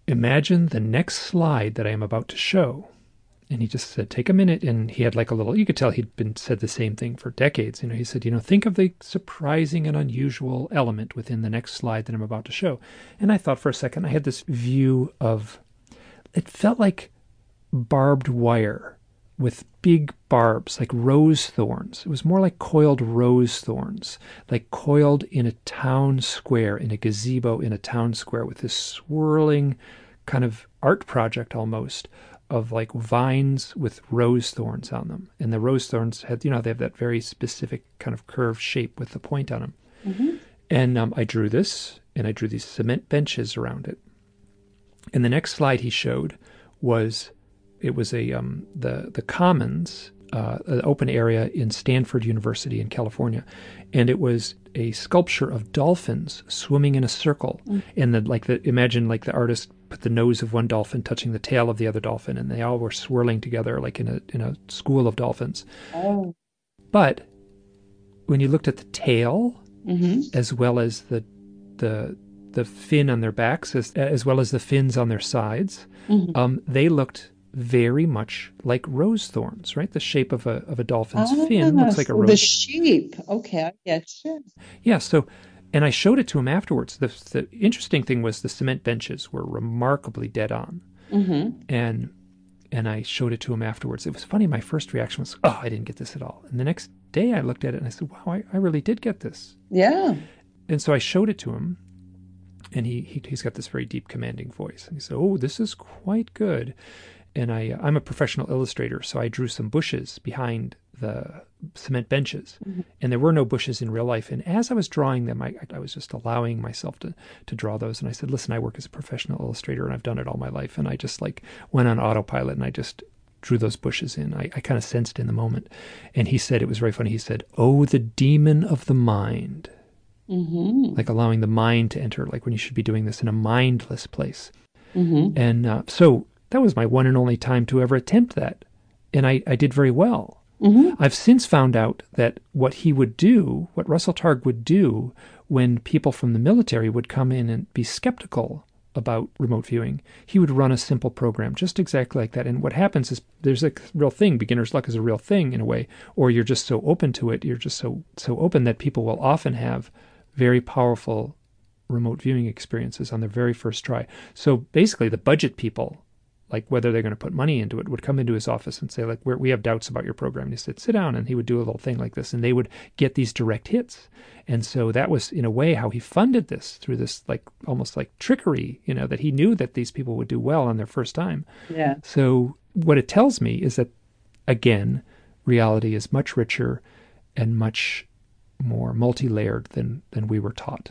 imagine the next slide that I am about to show. And he just said, take a minute. And he had like a little, you could tell he'd been said the same thing for decades. He said, think of the surprising and unusual element within the next slide that I'm about to show. And I thought for a second, I had this view of, it felt like barbed wire with big barbs, like rose thorns. It was more like coiled rose thorns, like coiled in a town square, in a gazebo in a town square, with this swirling kind of art project almost of like vines with rose thorns on them. And the rose thorns had, they have that very specific kind of curved shape with the point on them. Mm-hmm. And I drew this, and I drew these cement benches around it. And the next slide he showed was, it was the Commons, an open area in Stanford University in California. And it was a sculpture of dolphins swimming in a circle. And imagine the artist put the nose of one dolphin touching the tail of the other dolphin, and they all were swirling together like in a school of dolphins. Oh. But when you looked at the tail, as well as the fin on their backs, as well as the fins on their sides, they looked very much like rose thorns, right? The shape of a dolphin's fin looks like a rose. The shape. Okay, I get you. Yeah, and I showed it to him afterwards. The interesting thing was the cement benches were remarkably dead on. Mm-hmm. And I showed it to him afterwards. It was funny. My first reaction was, oh, I didn't get this at all. And the next day I looked at it and I said, wow, I really did get this. Yeah. And so I showed it to him, and he's got this very deep, commanding voice. And he said, oh, this is quite good. And I'm a professional illustrator, so I drew some bushes behind the cement benches. Mm-hmm. And there were no bushes in real life. And as I was drawing them, I was just allowing myself to draw those. And I said, listen, I work as a professional illustrator, and I've done it all my life. And I just went on autopilot, and I just drew those bushes in. I kind of sensed in the moment. And he said, it was very funny, he said, oh, the demon of the mind. Mm-hmm. Like allowing the mind to enter, like when you should be doing this in a mindless place. Mm-hmm. And so that was my one and only time to ever attempt that. And I did very well. Mm-hmm. I've since found out that what Russell Targ would do when people from the military would come in and be skeptical about remote viewing, he would run a simple program just exactly like that. And what happens is there's a real thing. Beginner's luck is a real thing in a way, or you're just so open to it. You're just so open that people will often have very powerful remote viewing experiences on their very first try. So basically the budget people, like whether they're going to put money into it, would come into his office and say, like, we have doubts about your program. And he said, sit down. And he would do a little thing like this, and they would get these direct hits. And so that was, in a way, how he funded this, through this, like, almost like trickery, that he knew that these people would do well on their first time. Yeah. So what it tells me is that, again, reality is much richer and much more multi-layered than we were taught.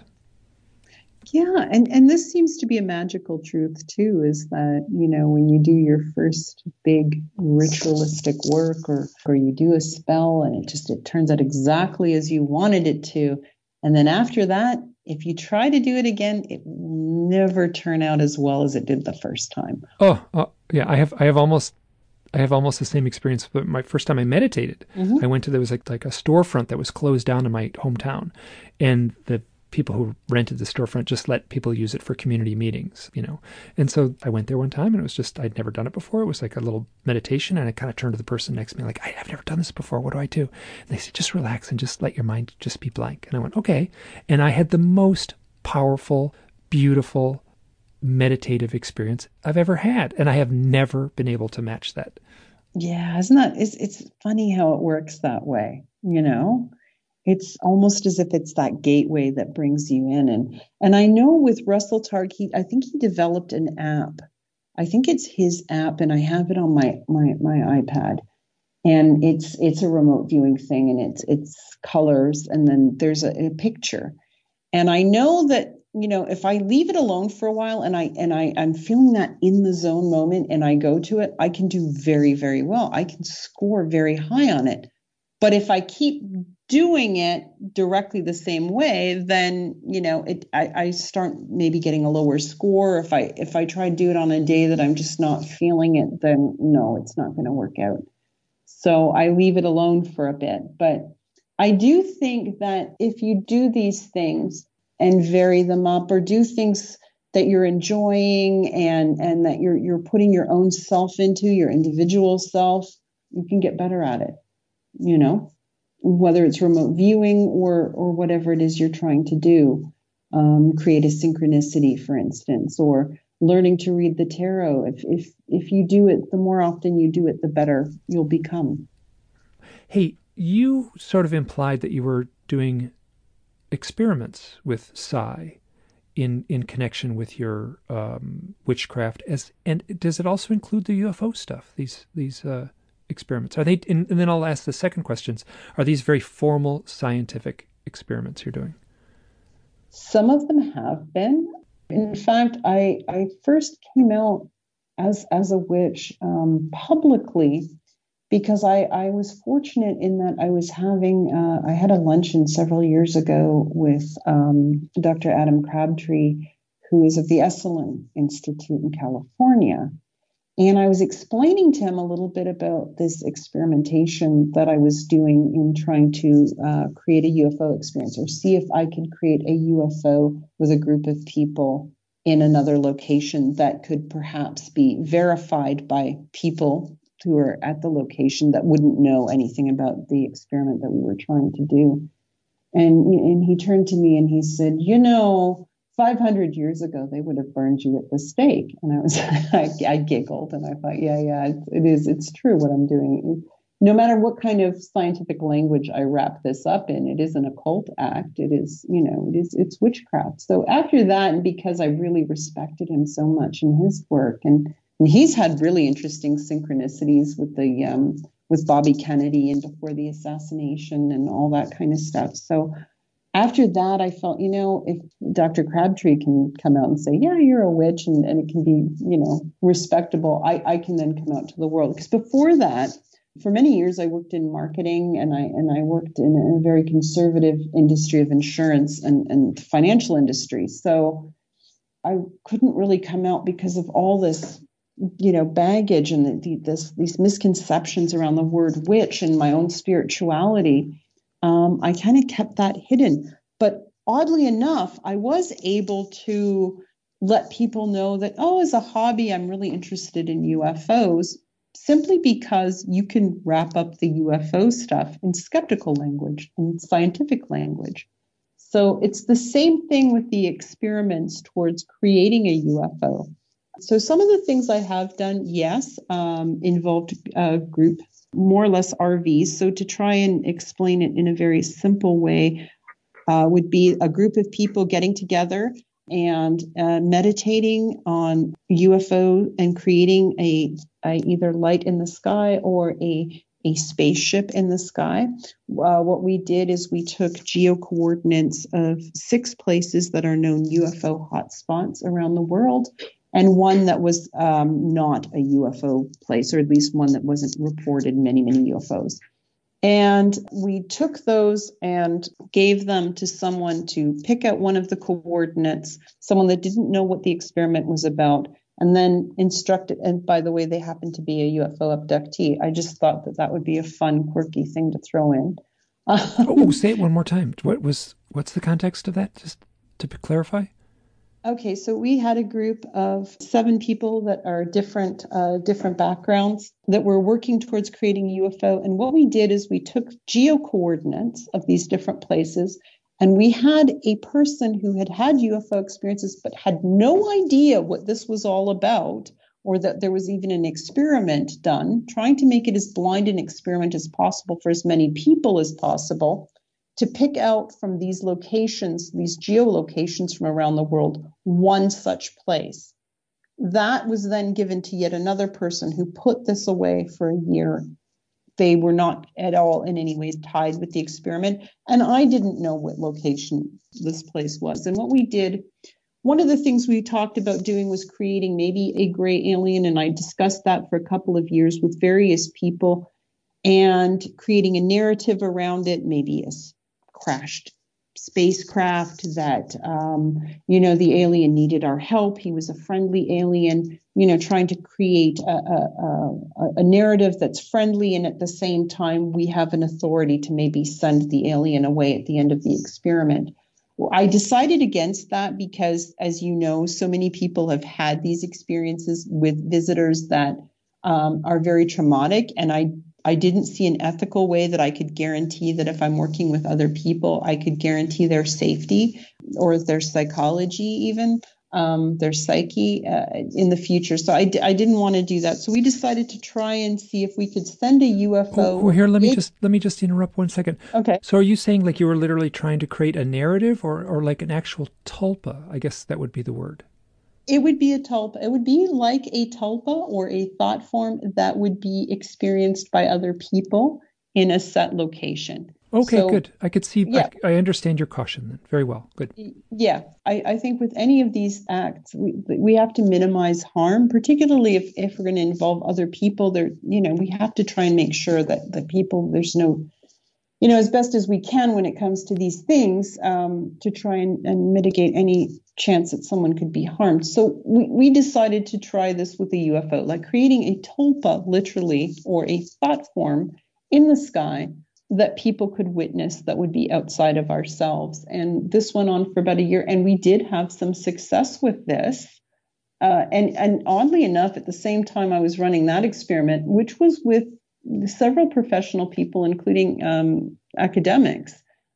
Yeah, and this seems to be a magical truth too, is that, when you do your first big ritualistic work or you do a spell and it turns out exactly as you wanted it to, and then after that, if you try to do it again, it will never turn out as well as it did the first time. Yeah, I have almost the same experience. But my first time I meditated, I went to, there was like a storefront that was closed down in my hometown, and the people who rented the storefront just let people use it for community meetings, And so I went there one time, and it was just, I'd never done it before. It was like a little meditation, and I kind of turned to the person next to me like, I've never done this before. What do I do? And they said, just relax and just let your mind just be blank. And I went, okay. And I had the most powerful, beautiful, meditative experience I've ever had. And I have never been able to match that. Yeah, it's funny how it works that way, It's almost as if it's that gateway that brings you in. And I know with Russell Targ, I think he developed an app. I think it's his app, and I have it on my iPad. And it's a remote viewing thing, and it's colors, and then there's a picture. And I know that, if I leave it alone for a while and I'm feeling that in the zone moment and I go to it, I can do very, very well. I can score very high on it. But if I keep doing it directly the same way, then, I start maybe getting a lower score. If I try to do it on a day that I'm just not feeling it, then no, it's not going to work out. So I leave it alone for a bit. But I do think that if you do these things and vary them up, or do things that you're enjoying and that you're putting your own self into, your individual self, you can get better at it, whether it's remote viewing or whatever it is you're trying to do. Create a synchronicity, for instance, or learning to read the tarot. If you do it, the more often you do it, the better you'll become. Hey, you sort of implied that you were doing experiments with psi in connection with your witchcraft. And does it also include the UFO stuff? These experiments, are they? And then I'll ask the second questions. Are these very formal scientific experiments you're doing? Some of them have been. In fact, I first came out as a witch publicly because I was fortunate in that I was I had a luncheon several years ago with Dr. Adam Crabtree, who is of the Esalen Institute in California. And I was explaining to him a little bit about this experimentation that I was doing in trying to create a UFO experience, or see if I could create a UFO with a group of people in another location that could perhaps be verified by people who are at the location that wouldn't know anything about the experiment that we were trying to do. And he turned to me and he said, 500 years ago, they would have burned you at the stake. And I giggled and I thought, yeah, it's true what I'm doing. No matter what kind of scientific language I wrap this up in, it is an occult act. It is, it's witchcraft. So after that, and because I really respected him so much in his work, and he's had really interesting synchronicities with Bobby Kennedy and before the assassination and all that kind of stuff. So after that, I felt, if Dr. Crabtree can come out and say, yeah, you're a witch, and it can be, respectable, I can then come out to the world. Because before that, for many years, I worked in marketing and I worked in a very conservative industry of insurance and financial industry. So I couldn't really come out because of all this, baggage and these misconceptions around the word witch and my own spirituality. I kind of kept that hidden. But oddly enough, I was able to let people know that, as a hobby, I'm really interested in UFOs, simply because you can wrap up the UFO stuff in skeptical language and scientific language. So it's the same thing with the experiments towards creating a UFO. So some of the things I have done, yes, involved a group, more or less RVs. So to try and explain it in a very simple way would be a group of people getting together and meditating on UFO and creating a either light in the sky or a spaceship in the sky. What we did is we took geo coordinates of 6 places that are known UFO hotspots around the world, and one that was not a UFO place, or at least one that wasn't reported many UFOs. And we took those and gave them to someone to pick out one of the coordinates, someone that didn't know what the experiment was about, and then instructed. And by the way, they happened to be a UFO abductee. I just thought that would be a fun, quirky thing to throw in. Say it one more time. What's the context of that? Just to clarify. Okay, so we had a group of 7 people that are different backgrounds that were working towards creating a UFO. And what we did is we took geo coordinates of these different places, and we had a person who had UFO experiences but had no idea what this was all about, or that there was even an experiment done, trying to make it as blind an experiment as possible for as many people as possible, to pick out from these locations, these geolocations from around the world, one such place. That was then given to yet another person who put this away for a year. They were not at all in any way tied with the experiment, and I didn't know what location this place was. And what we did, one of the things we talked about doing was creating maybe a gray alien, and I discussed that for a couple of years with various people, and creating a narrative around it, maybe a crashed spacecraft that, the alien needed our help. He was a friendly alien, trying to create a narrative that's friendly. And at the same time, we have an authority to maybe send the alien away at the end of the experiment. I decided against that because, as you know, so many people have had these experiences with visitors that are very traumatic. And I didn't see an ethical way that I could guarantee that if I'm working with other people, I could guarantee their safety or their psychology, even their psyche in the future. So I didn't want to do that. So we decided to try and see if we could send a UFO. Oh, here, let me just interrupt 1 second. Okay. So are you saying like you were literally trying to create a narrative or like an actual tulpa? I guess that would be the word. It would be a tulpa. It would be like a tulpa or a thought form that would be experienced by other people in a set location. Okay, So, good. I could see, yeah. I understand your caution then. Very well. Good. Yeah, I think with any of these acts, we have to minimize harm, particularly if we're going to involve other people. There, we have to try and make sure that the people, there's no, as best as we can when it comes to these things, to try and mitigate any chance that someone could be harmed. So we decided to try this with a UFO, like creating a tulpa, literally, or a thought form in the sky that people could witness that would be outside of ourselves. And this went on for about a year, and we did have some success with this. And oddly enough, at the same time I was running that experiment, which was with several professional people, including academics,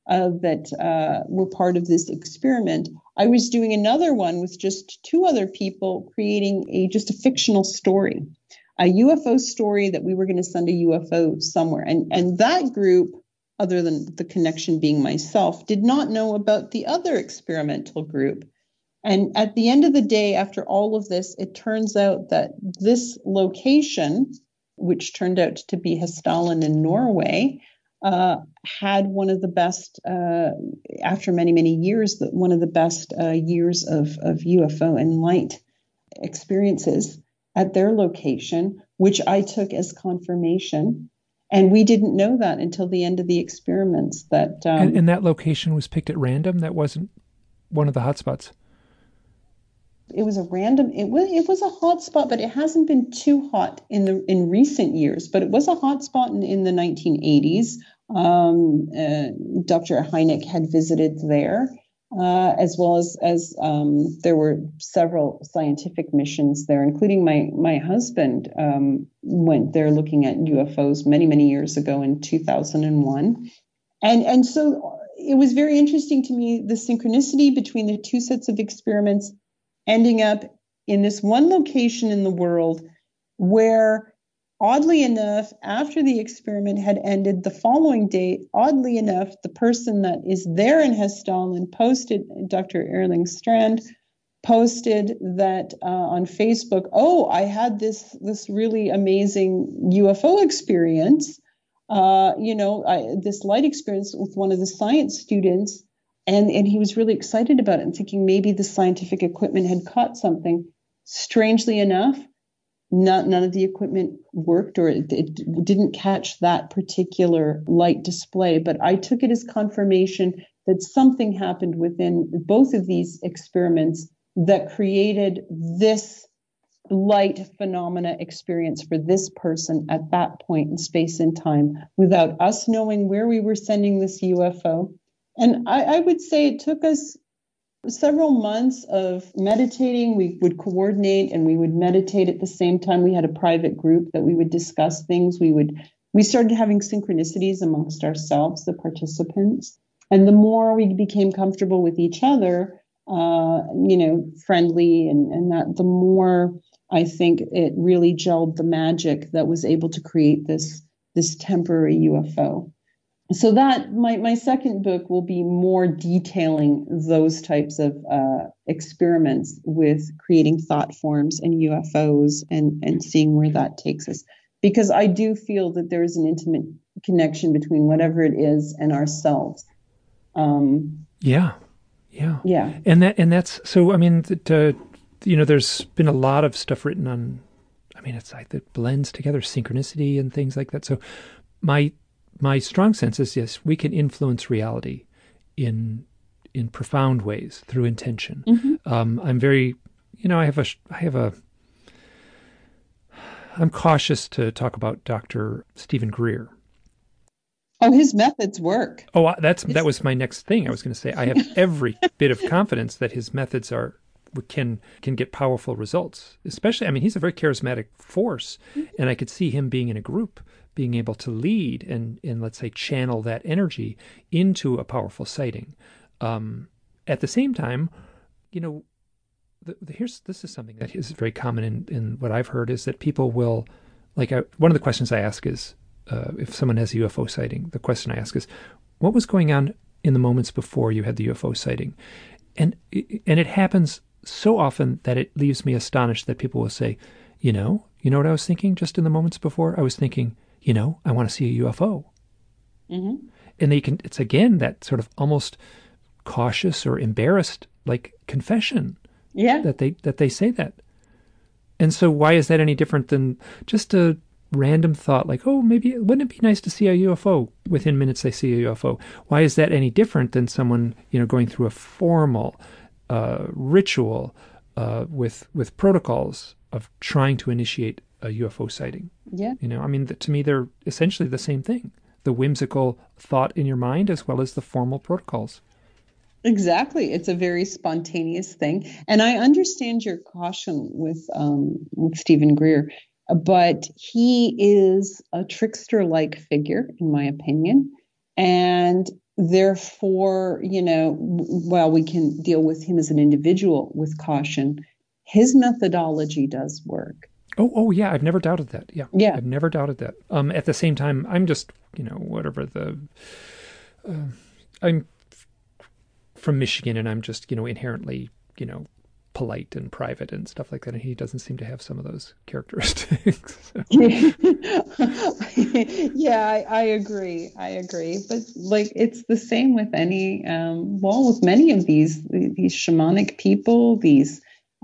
that were part of this experiment, I was doing another one with just two other people, creating just a fictional story. A UFO story that we were going to send a UFO somewhere. And that group, other than the connection being myself, did not know about the other experimental group. And at the end of the day, after all of this, it turns out that this location, which turned out to be Hessdalen in Norway, had one of the best, after many, many years, one of the best years of UFO and light experiences at their location, which I took as confirmation. And we didn't know that until the end of the experiments. And that location was picked at random? That wasn't one of the hotspots? It was a random, it was a hotspot, but it hasn't been too hot in recent years. But it was a hotspot in the 1980s. Dr. Hynek had visited there. As well as there were several scientific missions there, including my husband went there looking at UFOs many, many years ago in 2001. And so it was very interesting to me, the synchronicity between the two sets of experiments ending up in this one location in the world where, oddly enough, after the experiment had ended the following day, oddly enough, the person that is there in Hessdalen posted, Dr. Erling Strand, posted that on Facebook, I had this really amazing UFO experience, this light experience with one of the science students, and he was really excited about it and thinking maybe the scientific equipment had caught something. Strangely enough, none of the equipment worked, or it didn't catch that particular light display. But I took it as confirmation that something happened within both of these experiments that created this light phenomena experience for this person at that point in space and time, without us knowing where we were sending this UFO. And I would say it took us several months of meditating. We would coordinate and we would meditate at the same time. We had a private group that we would discuss things. We started having synchronicities amongst ourselves, the participants. And the more we became comfortable with each other, friendly and that, the more I think it really gelled the magic that was able to create this temporary UFO. So that my second book will be more detailing those types of experiments with creating thought forms and UFOs and seeing where that takes us. Because I do feel that there is an intimate connection between whatever it is and ourselves. Yeah. And that's so. I mean, there's been a lot of stuff written on. I mean, it's like that blends together synchronicity and things like that. So my strong sense is, yes, we can influence reality in profound ways through intention. Mm-hmm. I'm very, I'm cautious to talk about Dr. Stephen Greer. Oh, his methods work. Oh, that was my next thing. I was going to say I have every bit of confidence that his methods can get powerful results. Especially, I mean, he's a very charismatic force, and I could see him being in a group, being able to lead and let's say channel that energy into a powerful sighting. At the same time, you know, this is something that is very common in what I've heard is that people will, one of the questions I ask is, if someone has a UFO sighting, the question I ask is, what was going on in the moments before you had the UFO sighting? And it happens so often that it leaves me astonished that people will say, you know what I was thinking just in the moments before? I was thinking, I want to see a UFO. Mm-hmm. And it's again that sort of almost cautious or embarrassed, like confession. Yeah. That they say that. And so why is that any different than just a random thought like, oh, maybe wouldn't it be nice to see a UFO? Within minutes they see a UFO. Why is that any different than someone, going through a formal ritual with protocols of trying to initiate a UFO sighting? Yeah. I mean, to me, they're essentially the same thing. The whimsical thought in your mind as well as the formal protocols. Exactly. It's a very spontaneous thing. And I understand your caution with Stephen Greer, but he is a trickster-like figure, in my opinion. And therefore, while we can deal with him as an individual with caution, his methodology does work. Oh, yeah. I've never doubted that. Yeah. Yeah. I've never doubted that. At the same time, I'm just, whatever I'm from Michigan, and I'm just, inherently, polite and private and stuff like that. And he doesn't seem to have some of those characteristics. So. Yeah, I agree. But it's the same with any, with many of these shamanic people, these,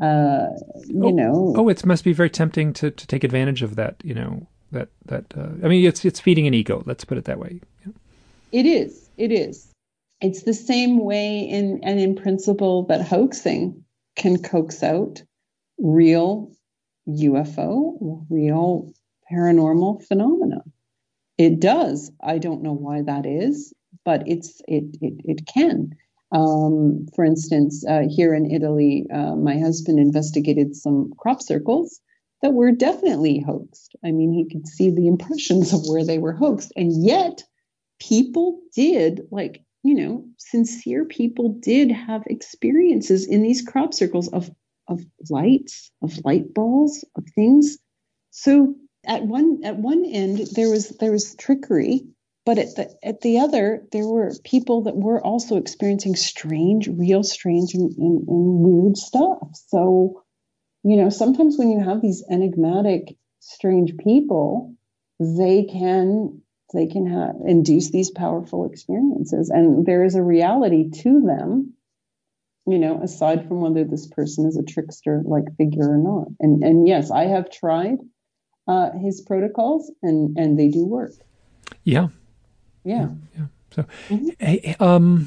it must be very tempting to take advantage of that, I mean, it's feeding an ego. Let's put it that way. Yeah. It is. It's the same way in principle that hoaxing can coax out real UFO, real paranormal phenomena. It does. I don't know why that is, but it can. For instance, here in Italy, my husband investigated some crop circles that were definitely hoaxed. I mean, he could see the impressions of where they were hoaxed, and yet people did, sincere people did have experiences in these crop circles of lights, of light balls, of things. So at one end there was trickery, but at the other there were people that were also experiencing real strange and weird stuff. So sometimes when you have these enigmatic, strange people, they can induce these powerful experiences, and there is a reality to them, aside from whether this person is a trickster-like figure or not. And yes, I have tried his protocols, and they do work. Yeah. So, hey,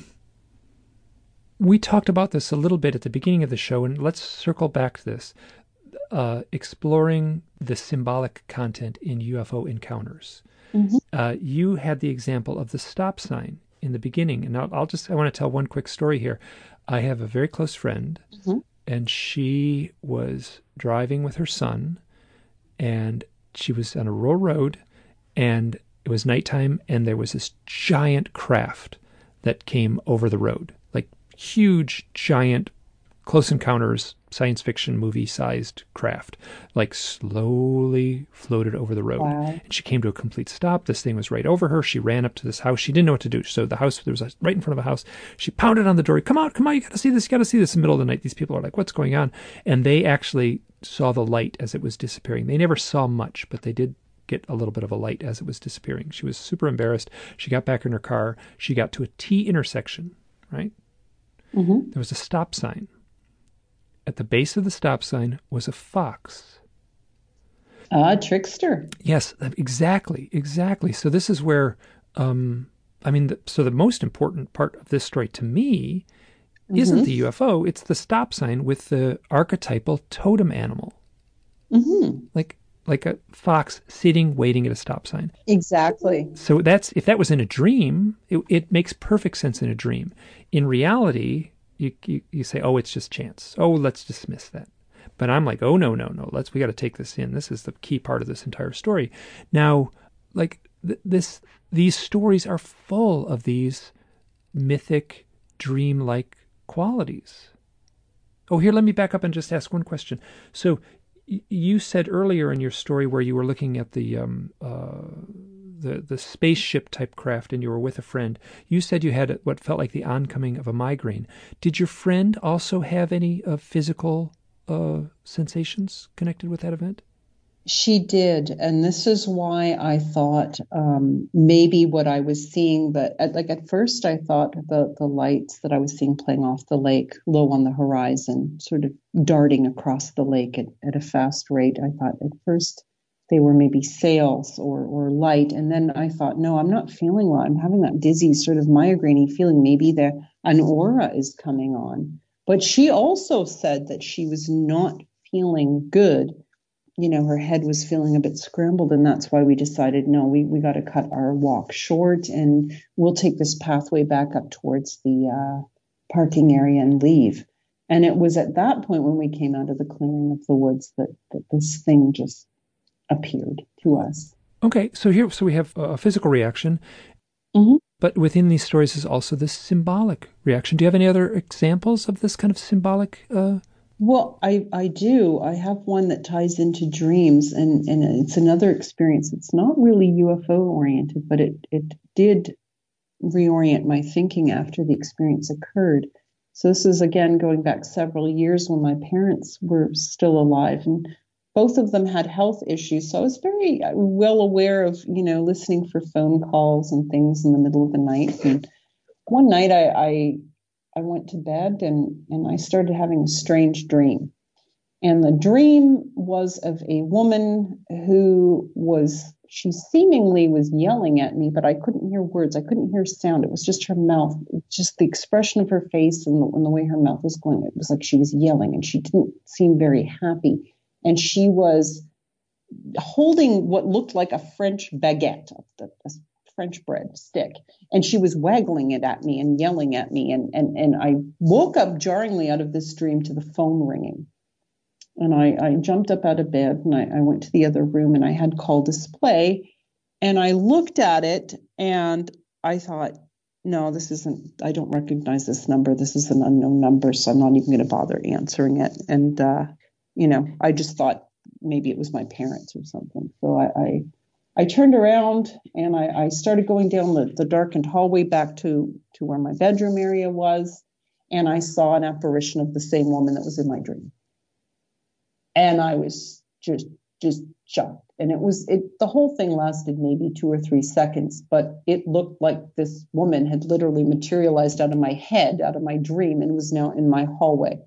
we talked about this a little bit at the beginning of the show, and let's circle back to this. Exploring the symbolic content in UFO encounters. Mm-hmm. You had the example of the stop sign in the beginning, and I want to tell one quick story here. I have a very close friend, mm-hmm. and she was driving with her son, and she was on a rural road, and it was nighttime, and there was this giant craft that came over the road, like huge, giant, Close Encounters, science fiction movie-sized craft, like slowly floated over the road. Wow. And she came to a complete stop. This thing was right over her. She ran up to this house. She didn't know what to do. So there was right in front of a house. She pounded on the door. Come out, you got to see this. In the middle of the night. These people are like, what's going on? And they actually saw the light as it was disappearing. They never saw much, but they did get a little bit of a light as it was disappearing. She was super embarrassed. She got back in her car. She got to a T intersection, right? Mm-hmm. There was a stop sign. At the base of the stop sign was a fox. Trickster. Yes, exactly. So this is where, the most important part of this story to me isn't the UFO, it's the stop sign with the archetypal totem animal. Mm-hmm. Like, like a fox sitting, waiting at a stop sign. Exactly. So if that was in a dream, it makes perfect sense in a dream. In reality, you say, oh, it's just chance. Oh, let's dismiss that. But I'm like, oh, no. We got to take this in. This is the key part of this entire story. Now, like these stories are full of these mythic, dream-like qualities. Oh, here, let me back up and just ask one question. So you said earlier in your story where you were looking at the spaceship type craft and you were with a friend, you said you had what felt like the oncoming of a migraine. Did your friend also have any physical sensations connected with that event? She did, and this is why I thought maybe what I was seeing, but at first I thought the lights that I was seeing playing off the lake, low on the horizon, sort of darting across the lake at a fast rate. I thought at first they were maybe sails or light, and then I thought, no, I'm not feeling well. I'm having that dizzy sort of migraine feeling. Maybe an aura is coming on. But she also said that she was not feeling good. You know, her head was feeling a bit scrambled, and that's why we decided, no, we got to cut our walk short, and we'll take this pathway back up towards the parking area and leave. And it was at that point when we came out of the clearing of the woods that this thing just appeared to us. Okay, so we have a physical reaction, but within these stories is also this symbolic reaction. Do you have any other examples of this kind of symbolic? Well, I do. I have one that ties into dreams, and it's another experience. It's not really UFO oriented, but it did reorient my thinking after the experience occurred. So this is, again, going back several years when my parents were still alive, and both of them had health issues. So I was very well aware of, listening for phone calls and things in the middle of the night. And one night I went to bed and I started having a strange dream. And the dream was of a woman she seemingly was yelling at me, but I couldn't hear words. I couldn't hear sound. It was just her mouth, just the expression of her face and the way her mouth was going. It was like she was yelling and she didn't seem very happy. And she was holding what looked like a French baguette, a French bread stick, and she was waggling it at me and yelling at me. And I woke up jarringly out of this dream to the phone ringing. And I jumped up out of bed and I went to the other room and I had call display. And I looked at it and I thought, no, I don't recognize this number. This is an unknown number, so I'm not even going to bother answering it. And, I just thought maybe it was my parents or something. So I turned around and I started going down the darkened hallway back to where my bedroom area was. And I saw an apparition of the same woman that was in my dream. And I was just shocked. And the whole thing lasted maybe 2 or 3 seconds, but it looked like this woman had literally materialized out of my head, out of my dream, and was now in my hallway.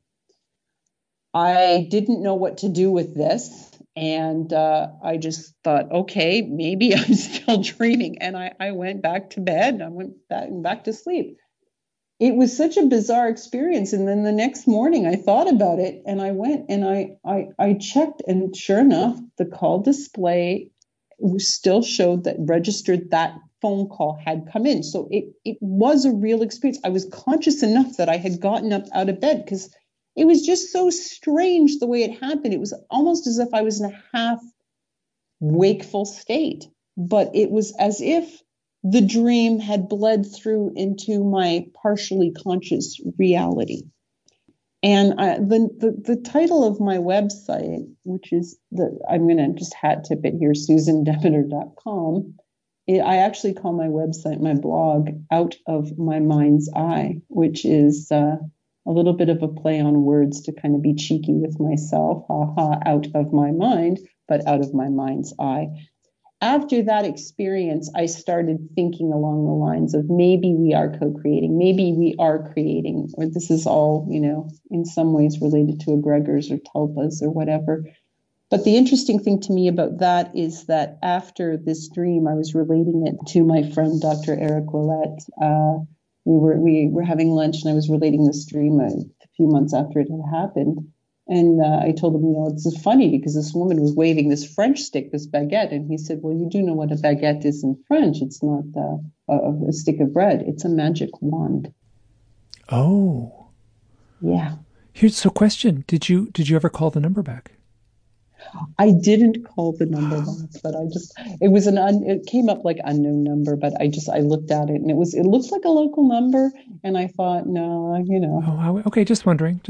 I didn't know what to do with this. And I just thought, okay, maybe I'm still dreaming. And I went back to bed. I went back to sleep. It was such a bizarre experience. And then the next morning I thought about it and I went and I checked, and sure enough, the call display still showed that registered that phone call had come in. So it was a real experience. I was conscious enough that I had gotten up out of bed because it was just so strange the way it happened. It was almost as if I was in a half wakeful state, but it was as if the dream had bled through into my partially conscious reality. And the title of my website, which is I'm going to just hat tip it here, SusanDemeter.com. I actually call my website, my blog, Out of My Mind's Eye, which is a little bit of a play on words to kind of be cheeky with myself. Out of my mind, but out of my mind's eye. After that experience, I started thinking along the lines of maybe we are co-creating, maybe we are creating, or this is all, in some ways related to egregors or tulpas or whatever. But the interesting thing to me about that is that after this dream, I was relating it to my friend, Dr. Eric Willett. We were having lunch and I was relating this dream a few months after it had happened. And I told him, it's funny because this woman was waving this French stick, this baguette. And he said, well, you do know what a baguette is in French. It's not a stick of bread. It's a magic wand. Oh. Yeah. So question, did you ever call the number back? I didn't call the number back, but it came up like unknown number, but I looked at it and it looked like a local number. And I thought, no, Oh, okay. Just wondering.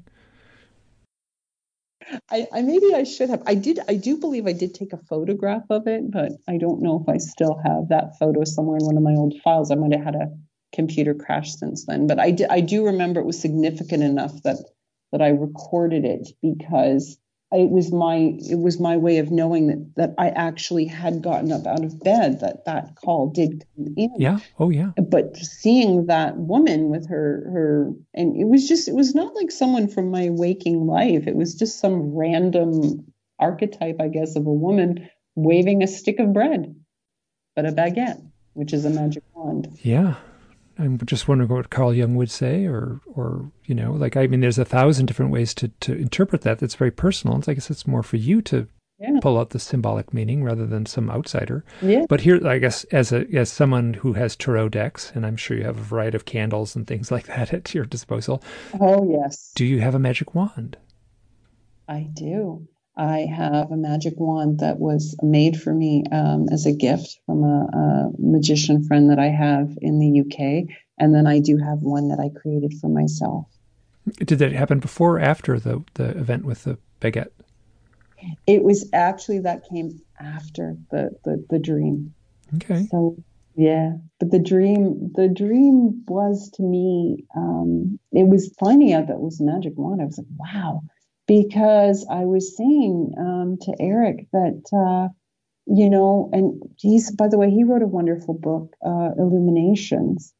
Maybe I should have. I do believe I did take a photograph of it, but I don't know if I still have that photo somewhere in one of my old files. I might have had a computer crash since then, but I do remember it was significant enough that I recorded it because it was my way of knowing that I actually had gotten up out of bed, that call did come in. Yeah. Oh, yeah. But seeing that woman with her, and it was not like someone from my waking life. It was just some random archetype, I guess, of a woman waving a stick of bread, but a baguette, which is a magic wand. Yeah. I'm just wondering what Carl Jung would say, or there's 1,000 different ways to interpret that. That's very personal. It's, I guess it's more for you to pull out the symbolic meaning rather than some outsider. Yeah. But here, I guess, as someone who has tarot decks, and I'm sure you have a variety of candles and things like that at your disposal. Oh, yes. Do you have a magic wand? I do. I have a magic wand that was made for me as a gift from a magician friend that I have in the UK. And then I do have one that I created for myself. Did that happen before or after the event with the baguette? It was actually, that came after the dream. Okay. So, yeah. But the dream was, to me, it was funny that it was a magic wand. I was like, wow. Because I was saying to Eric that, and by the way, he wrote a wonderful book, Illuminations,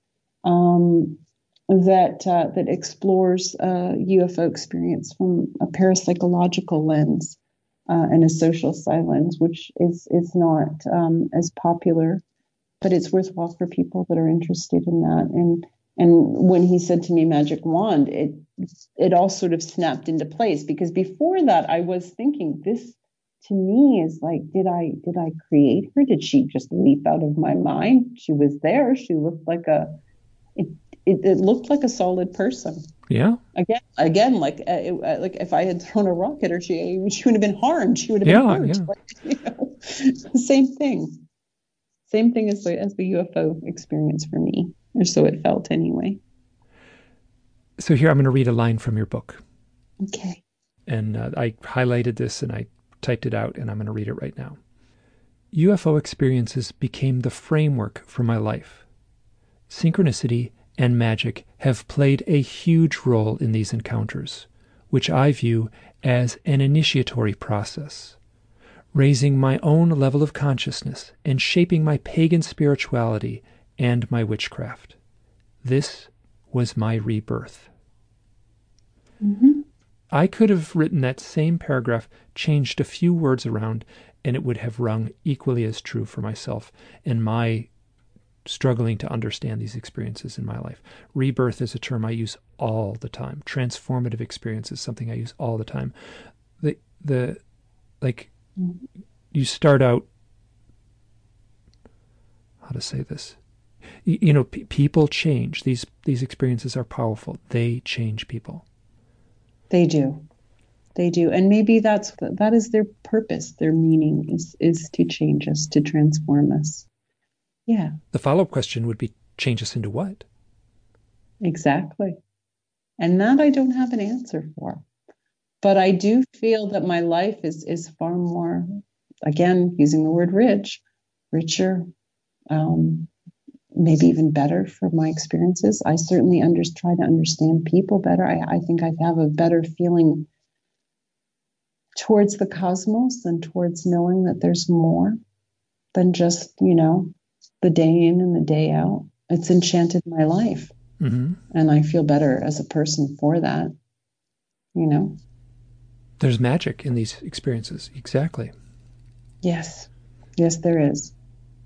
that explores UFO experience from a parapsychological lens and a social psi lens, which is not as popular, but it's worthwhile for people that are interested in that. And when he said to me magic wand, it all sort of snapped into place, because before that I was thinking, this to me is like, did I create her? Did she just leap out of my mind? She was there. She looked like it looked like a solid person. Yeah. Again, like if I had thrown a rock at her, she would have been harmed. She would have been hurt. Yeah. Like, same thing. Same thing as the UFO experience for me, or so it felt anyway. So here I'm going to read a line from your book. Okay. And I highlighted this and I typed it out, and I'm going to read it right now. UFO experiences became the framework for my life. Synchronicity and magic have played a huge role in these encounters, which I view as an initiatory process, raising my own level of consciousness and shaping my pagan spirituality and my witchcraft. This was my rebirth. Mm-hmm. I could have written that same paragraph, changed a few words around, and it would have rung equally as true for myself and my struggling to understand these experiences in my life. Rebirth is a term I use all the time. Transformative experience is something I use all the time. You start out, how to say this? People change. These experiences are powerful. They change people. They do. And maybe that is their purpose. Their meaning is to change us, to transform us. Yeah. The follow-up question would be, change us into what? Exactly. And that I don't have an answer for. But I do feel that my life is far more, again, using the word richer, maybe even better for my experiences. I certainly try to understand people better. I think I have a better feeling towards the cosmos than towards knowing that there's more than just, the day in and the day out. It's enchanted my life. Mm-hmm. And I feel better as a person for that, There's magic in these experiences. Exactly. Yes, there is.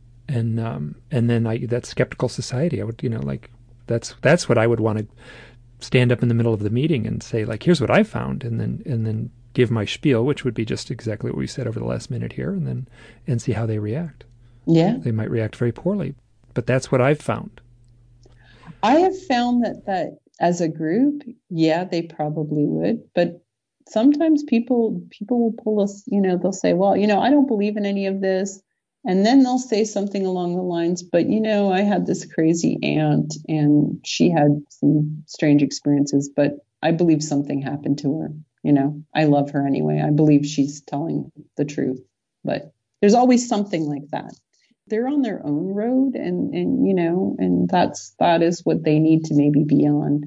And then that skeptical society, I would, that's what I would want to stand up in the middle of the meeting and say, like, here's what I found, and then give my spiel, which would be just exactly what we said over the last minute here, and see how they react. Yeah. They might react very poorly, but that's what I've found. I have found that as a group, yeah, they probably would, but sometimes people will pull us, they'll say, well, I don't believe in any of this. And then they'll say something along the lines, but I had this crazy aunt and she had some strange experiences, but I believe something happened to her. I love her anyway. I believe she's telling the truth, but there's always something like that. They're on their own road, and that is what they need to maybe be on.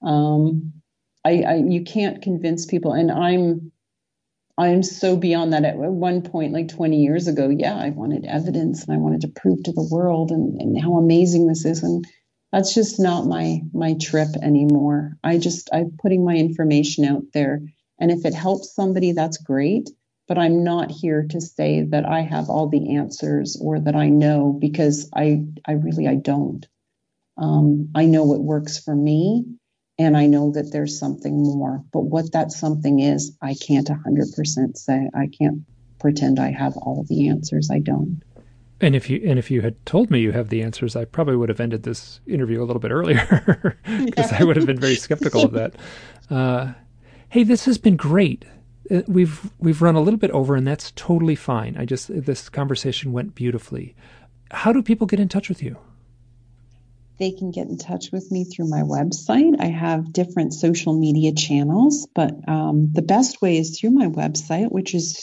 You can't convince people, and I'm so beyond that. At one point, like 20 years ago, yeah, I wanted evidence and I wanted to prove to the world and how amazing this is. And that's just not my trip anymore. I'm putting my information out there. And if it helps somebody, that's great. But I'm not here to say that I have all the answers or that I know, because I don't. I know what works for me. And I know that there's something more, but what that something is, I can't 100% say. I can't pretend I have all the answers. I don't. And if you had told me you have the answers, I probably would have ended this interview a little bit earlier, because I would have been very skeptical of that. Hey, this has been great. We've run a little bit over, and that's totally fine. This conversation went beautifully. How do people get in touch with you? They can get in touch with me through my website. I have different social media channels, but the best way is through my website, which is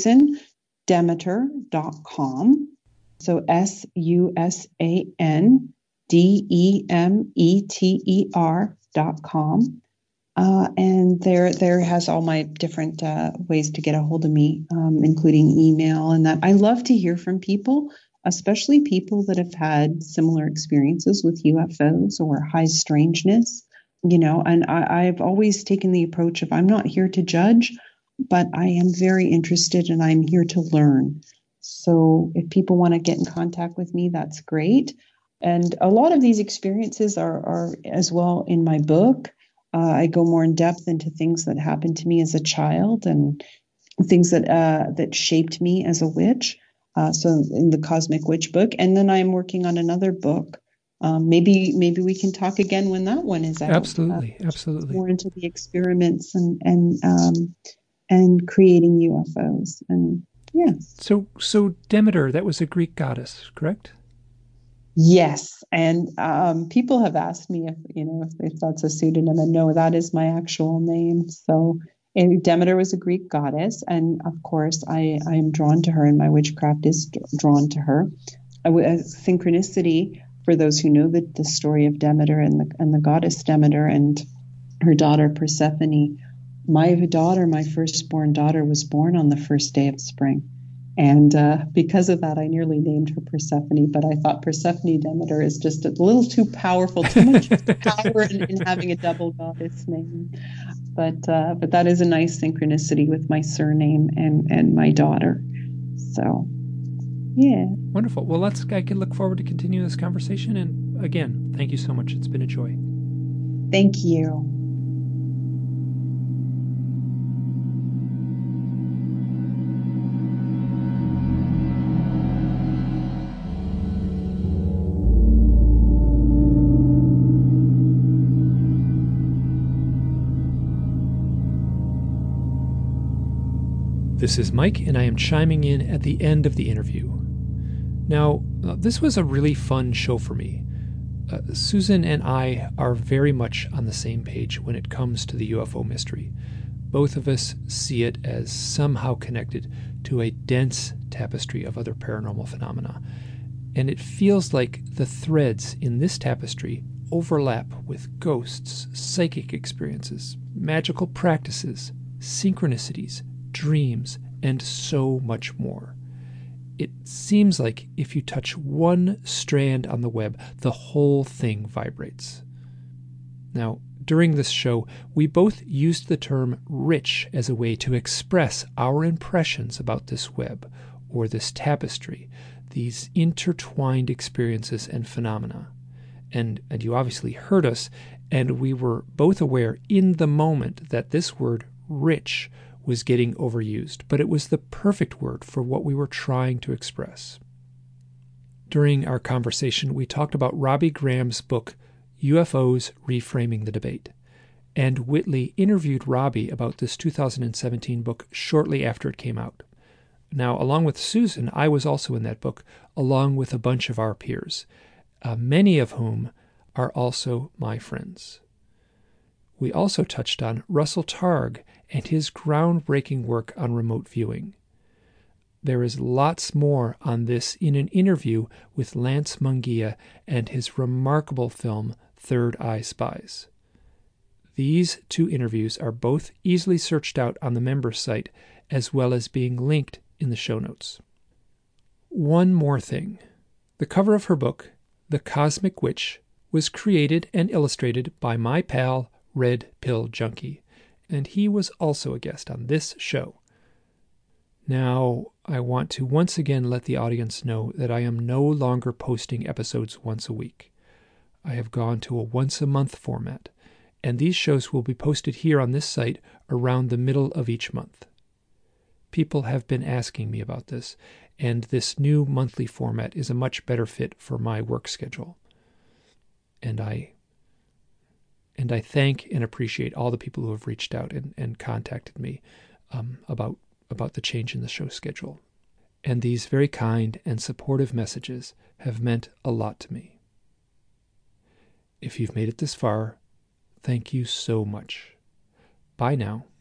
SusanDemeter.com. So SusanDemeter.com. And there has all my different ways to get a hold of me, including email and that. I love to hear from people, especially people that have had similar experiences with UFOs or high strangeness, and I've always taken the approach of I'm not here to judge, but I am very interested and I'm here to learn. So if people want to get in contact with me, that's great. And a lot of these experiences are as well in my book. I go more in depth into things that happened to me as a child and things that shaped me as a witch. So in the Cosmic Witch book, and then I'm working on another book. Maybe we can talk again when that one is out. Absolutely. More into the experiments and creating UFOs, and yeah. So Demeter, that was a Greek goddess, correct? Yes, and people have asked me if that's a pseudonym, and no, that is my actual name. So. And Demeter was a Greek goddess, and of course, I am drawn to her, and my witchcraft is drawn to her. A synchronicity, for those who know the story of Demeter and the goddess Demeter and her daughter Persephone. My firstborn daughter, was born on the first day of spring, and because of that, I nearly named her Persephone. But I thought Persephone Demeter is just a little too powerful, too much power in having a double goddess name. But that is a nice synchronicity with my surname and my daughter. So, yeah. Wonderful. Well, I can look forward to continuing this conversation. And again, thank you so much. It's been a joy. Thank you. This is Mike, and I am chiming in at the end of the interview. Now, this was a really fun show for me. Susan and I are very much on the same page when it comes to the UFO mystery. Both of us see it as somehow connected to a dense tapestry of other paranormal phenomena. And it feels like the threads in this tapestry overlap with ghosts, psychic experiences, magical practices, synchronicities, dreams, and so much more. It seems like if you touch one strand on the web, the whole thing vibrates. Now, during this show, we both used the term rich as a way to express our impressions about this web, or this tapestry, these intertwined experiences and phenomena. And you obviously heard us And we were both aware in the moment that this word, rich, was getting overused, but it was the perfect word for what we were trying to express. During our conversation, we talked about Robbie Graham's book, UFOs Reframing the Debate. And Whitley interviewed Robbie about this 2017 book shortly after it came out. Now, along with Susan, I was also in that book, along with a bunch of our peers, many of whom are also my friends. We also touched on Russell Targ and his groundbreaking work on remote viewing. There is lots more on this in an interview with Lance Munguia and his remarkable film, Third Eye Spies. These two interviews are both easily searched out on the members' site, as well as being linked in the show notes. One more thing. The cover of her book, The Cosmic Witch, was created and illustrated by my pal, Red Pill Junkie, and he was also a guest on this show. Now, I want to once again let the audience know that I am no longer posting episodes once a week. I have gone to a once-a-month format, and these shows will be posted here on this site around the middle of each month. People have been asking me about this, and this new monthly format is a much better fit for my work schedule. And I thank and appreciate all the people who have reached out and contacted me about the change in the show schedule. And these very kind and supportive messages have meant a lot to me. If you've made it this far, thank you so much. Bye now.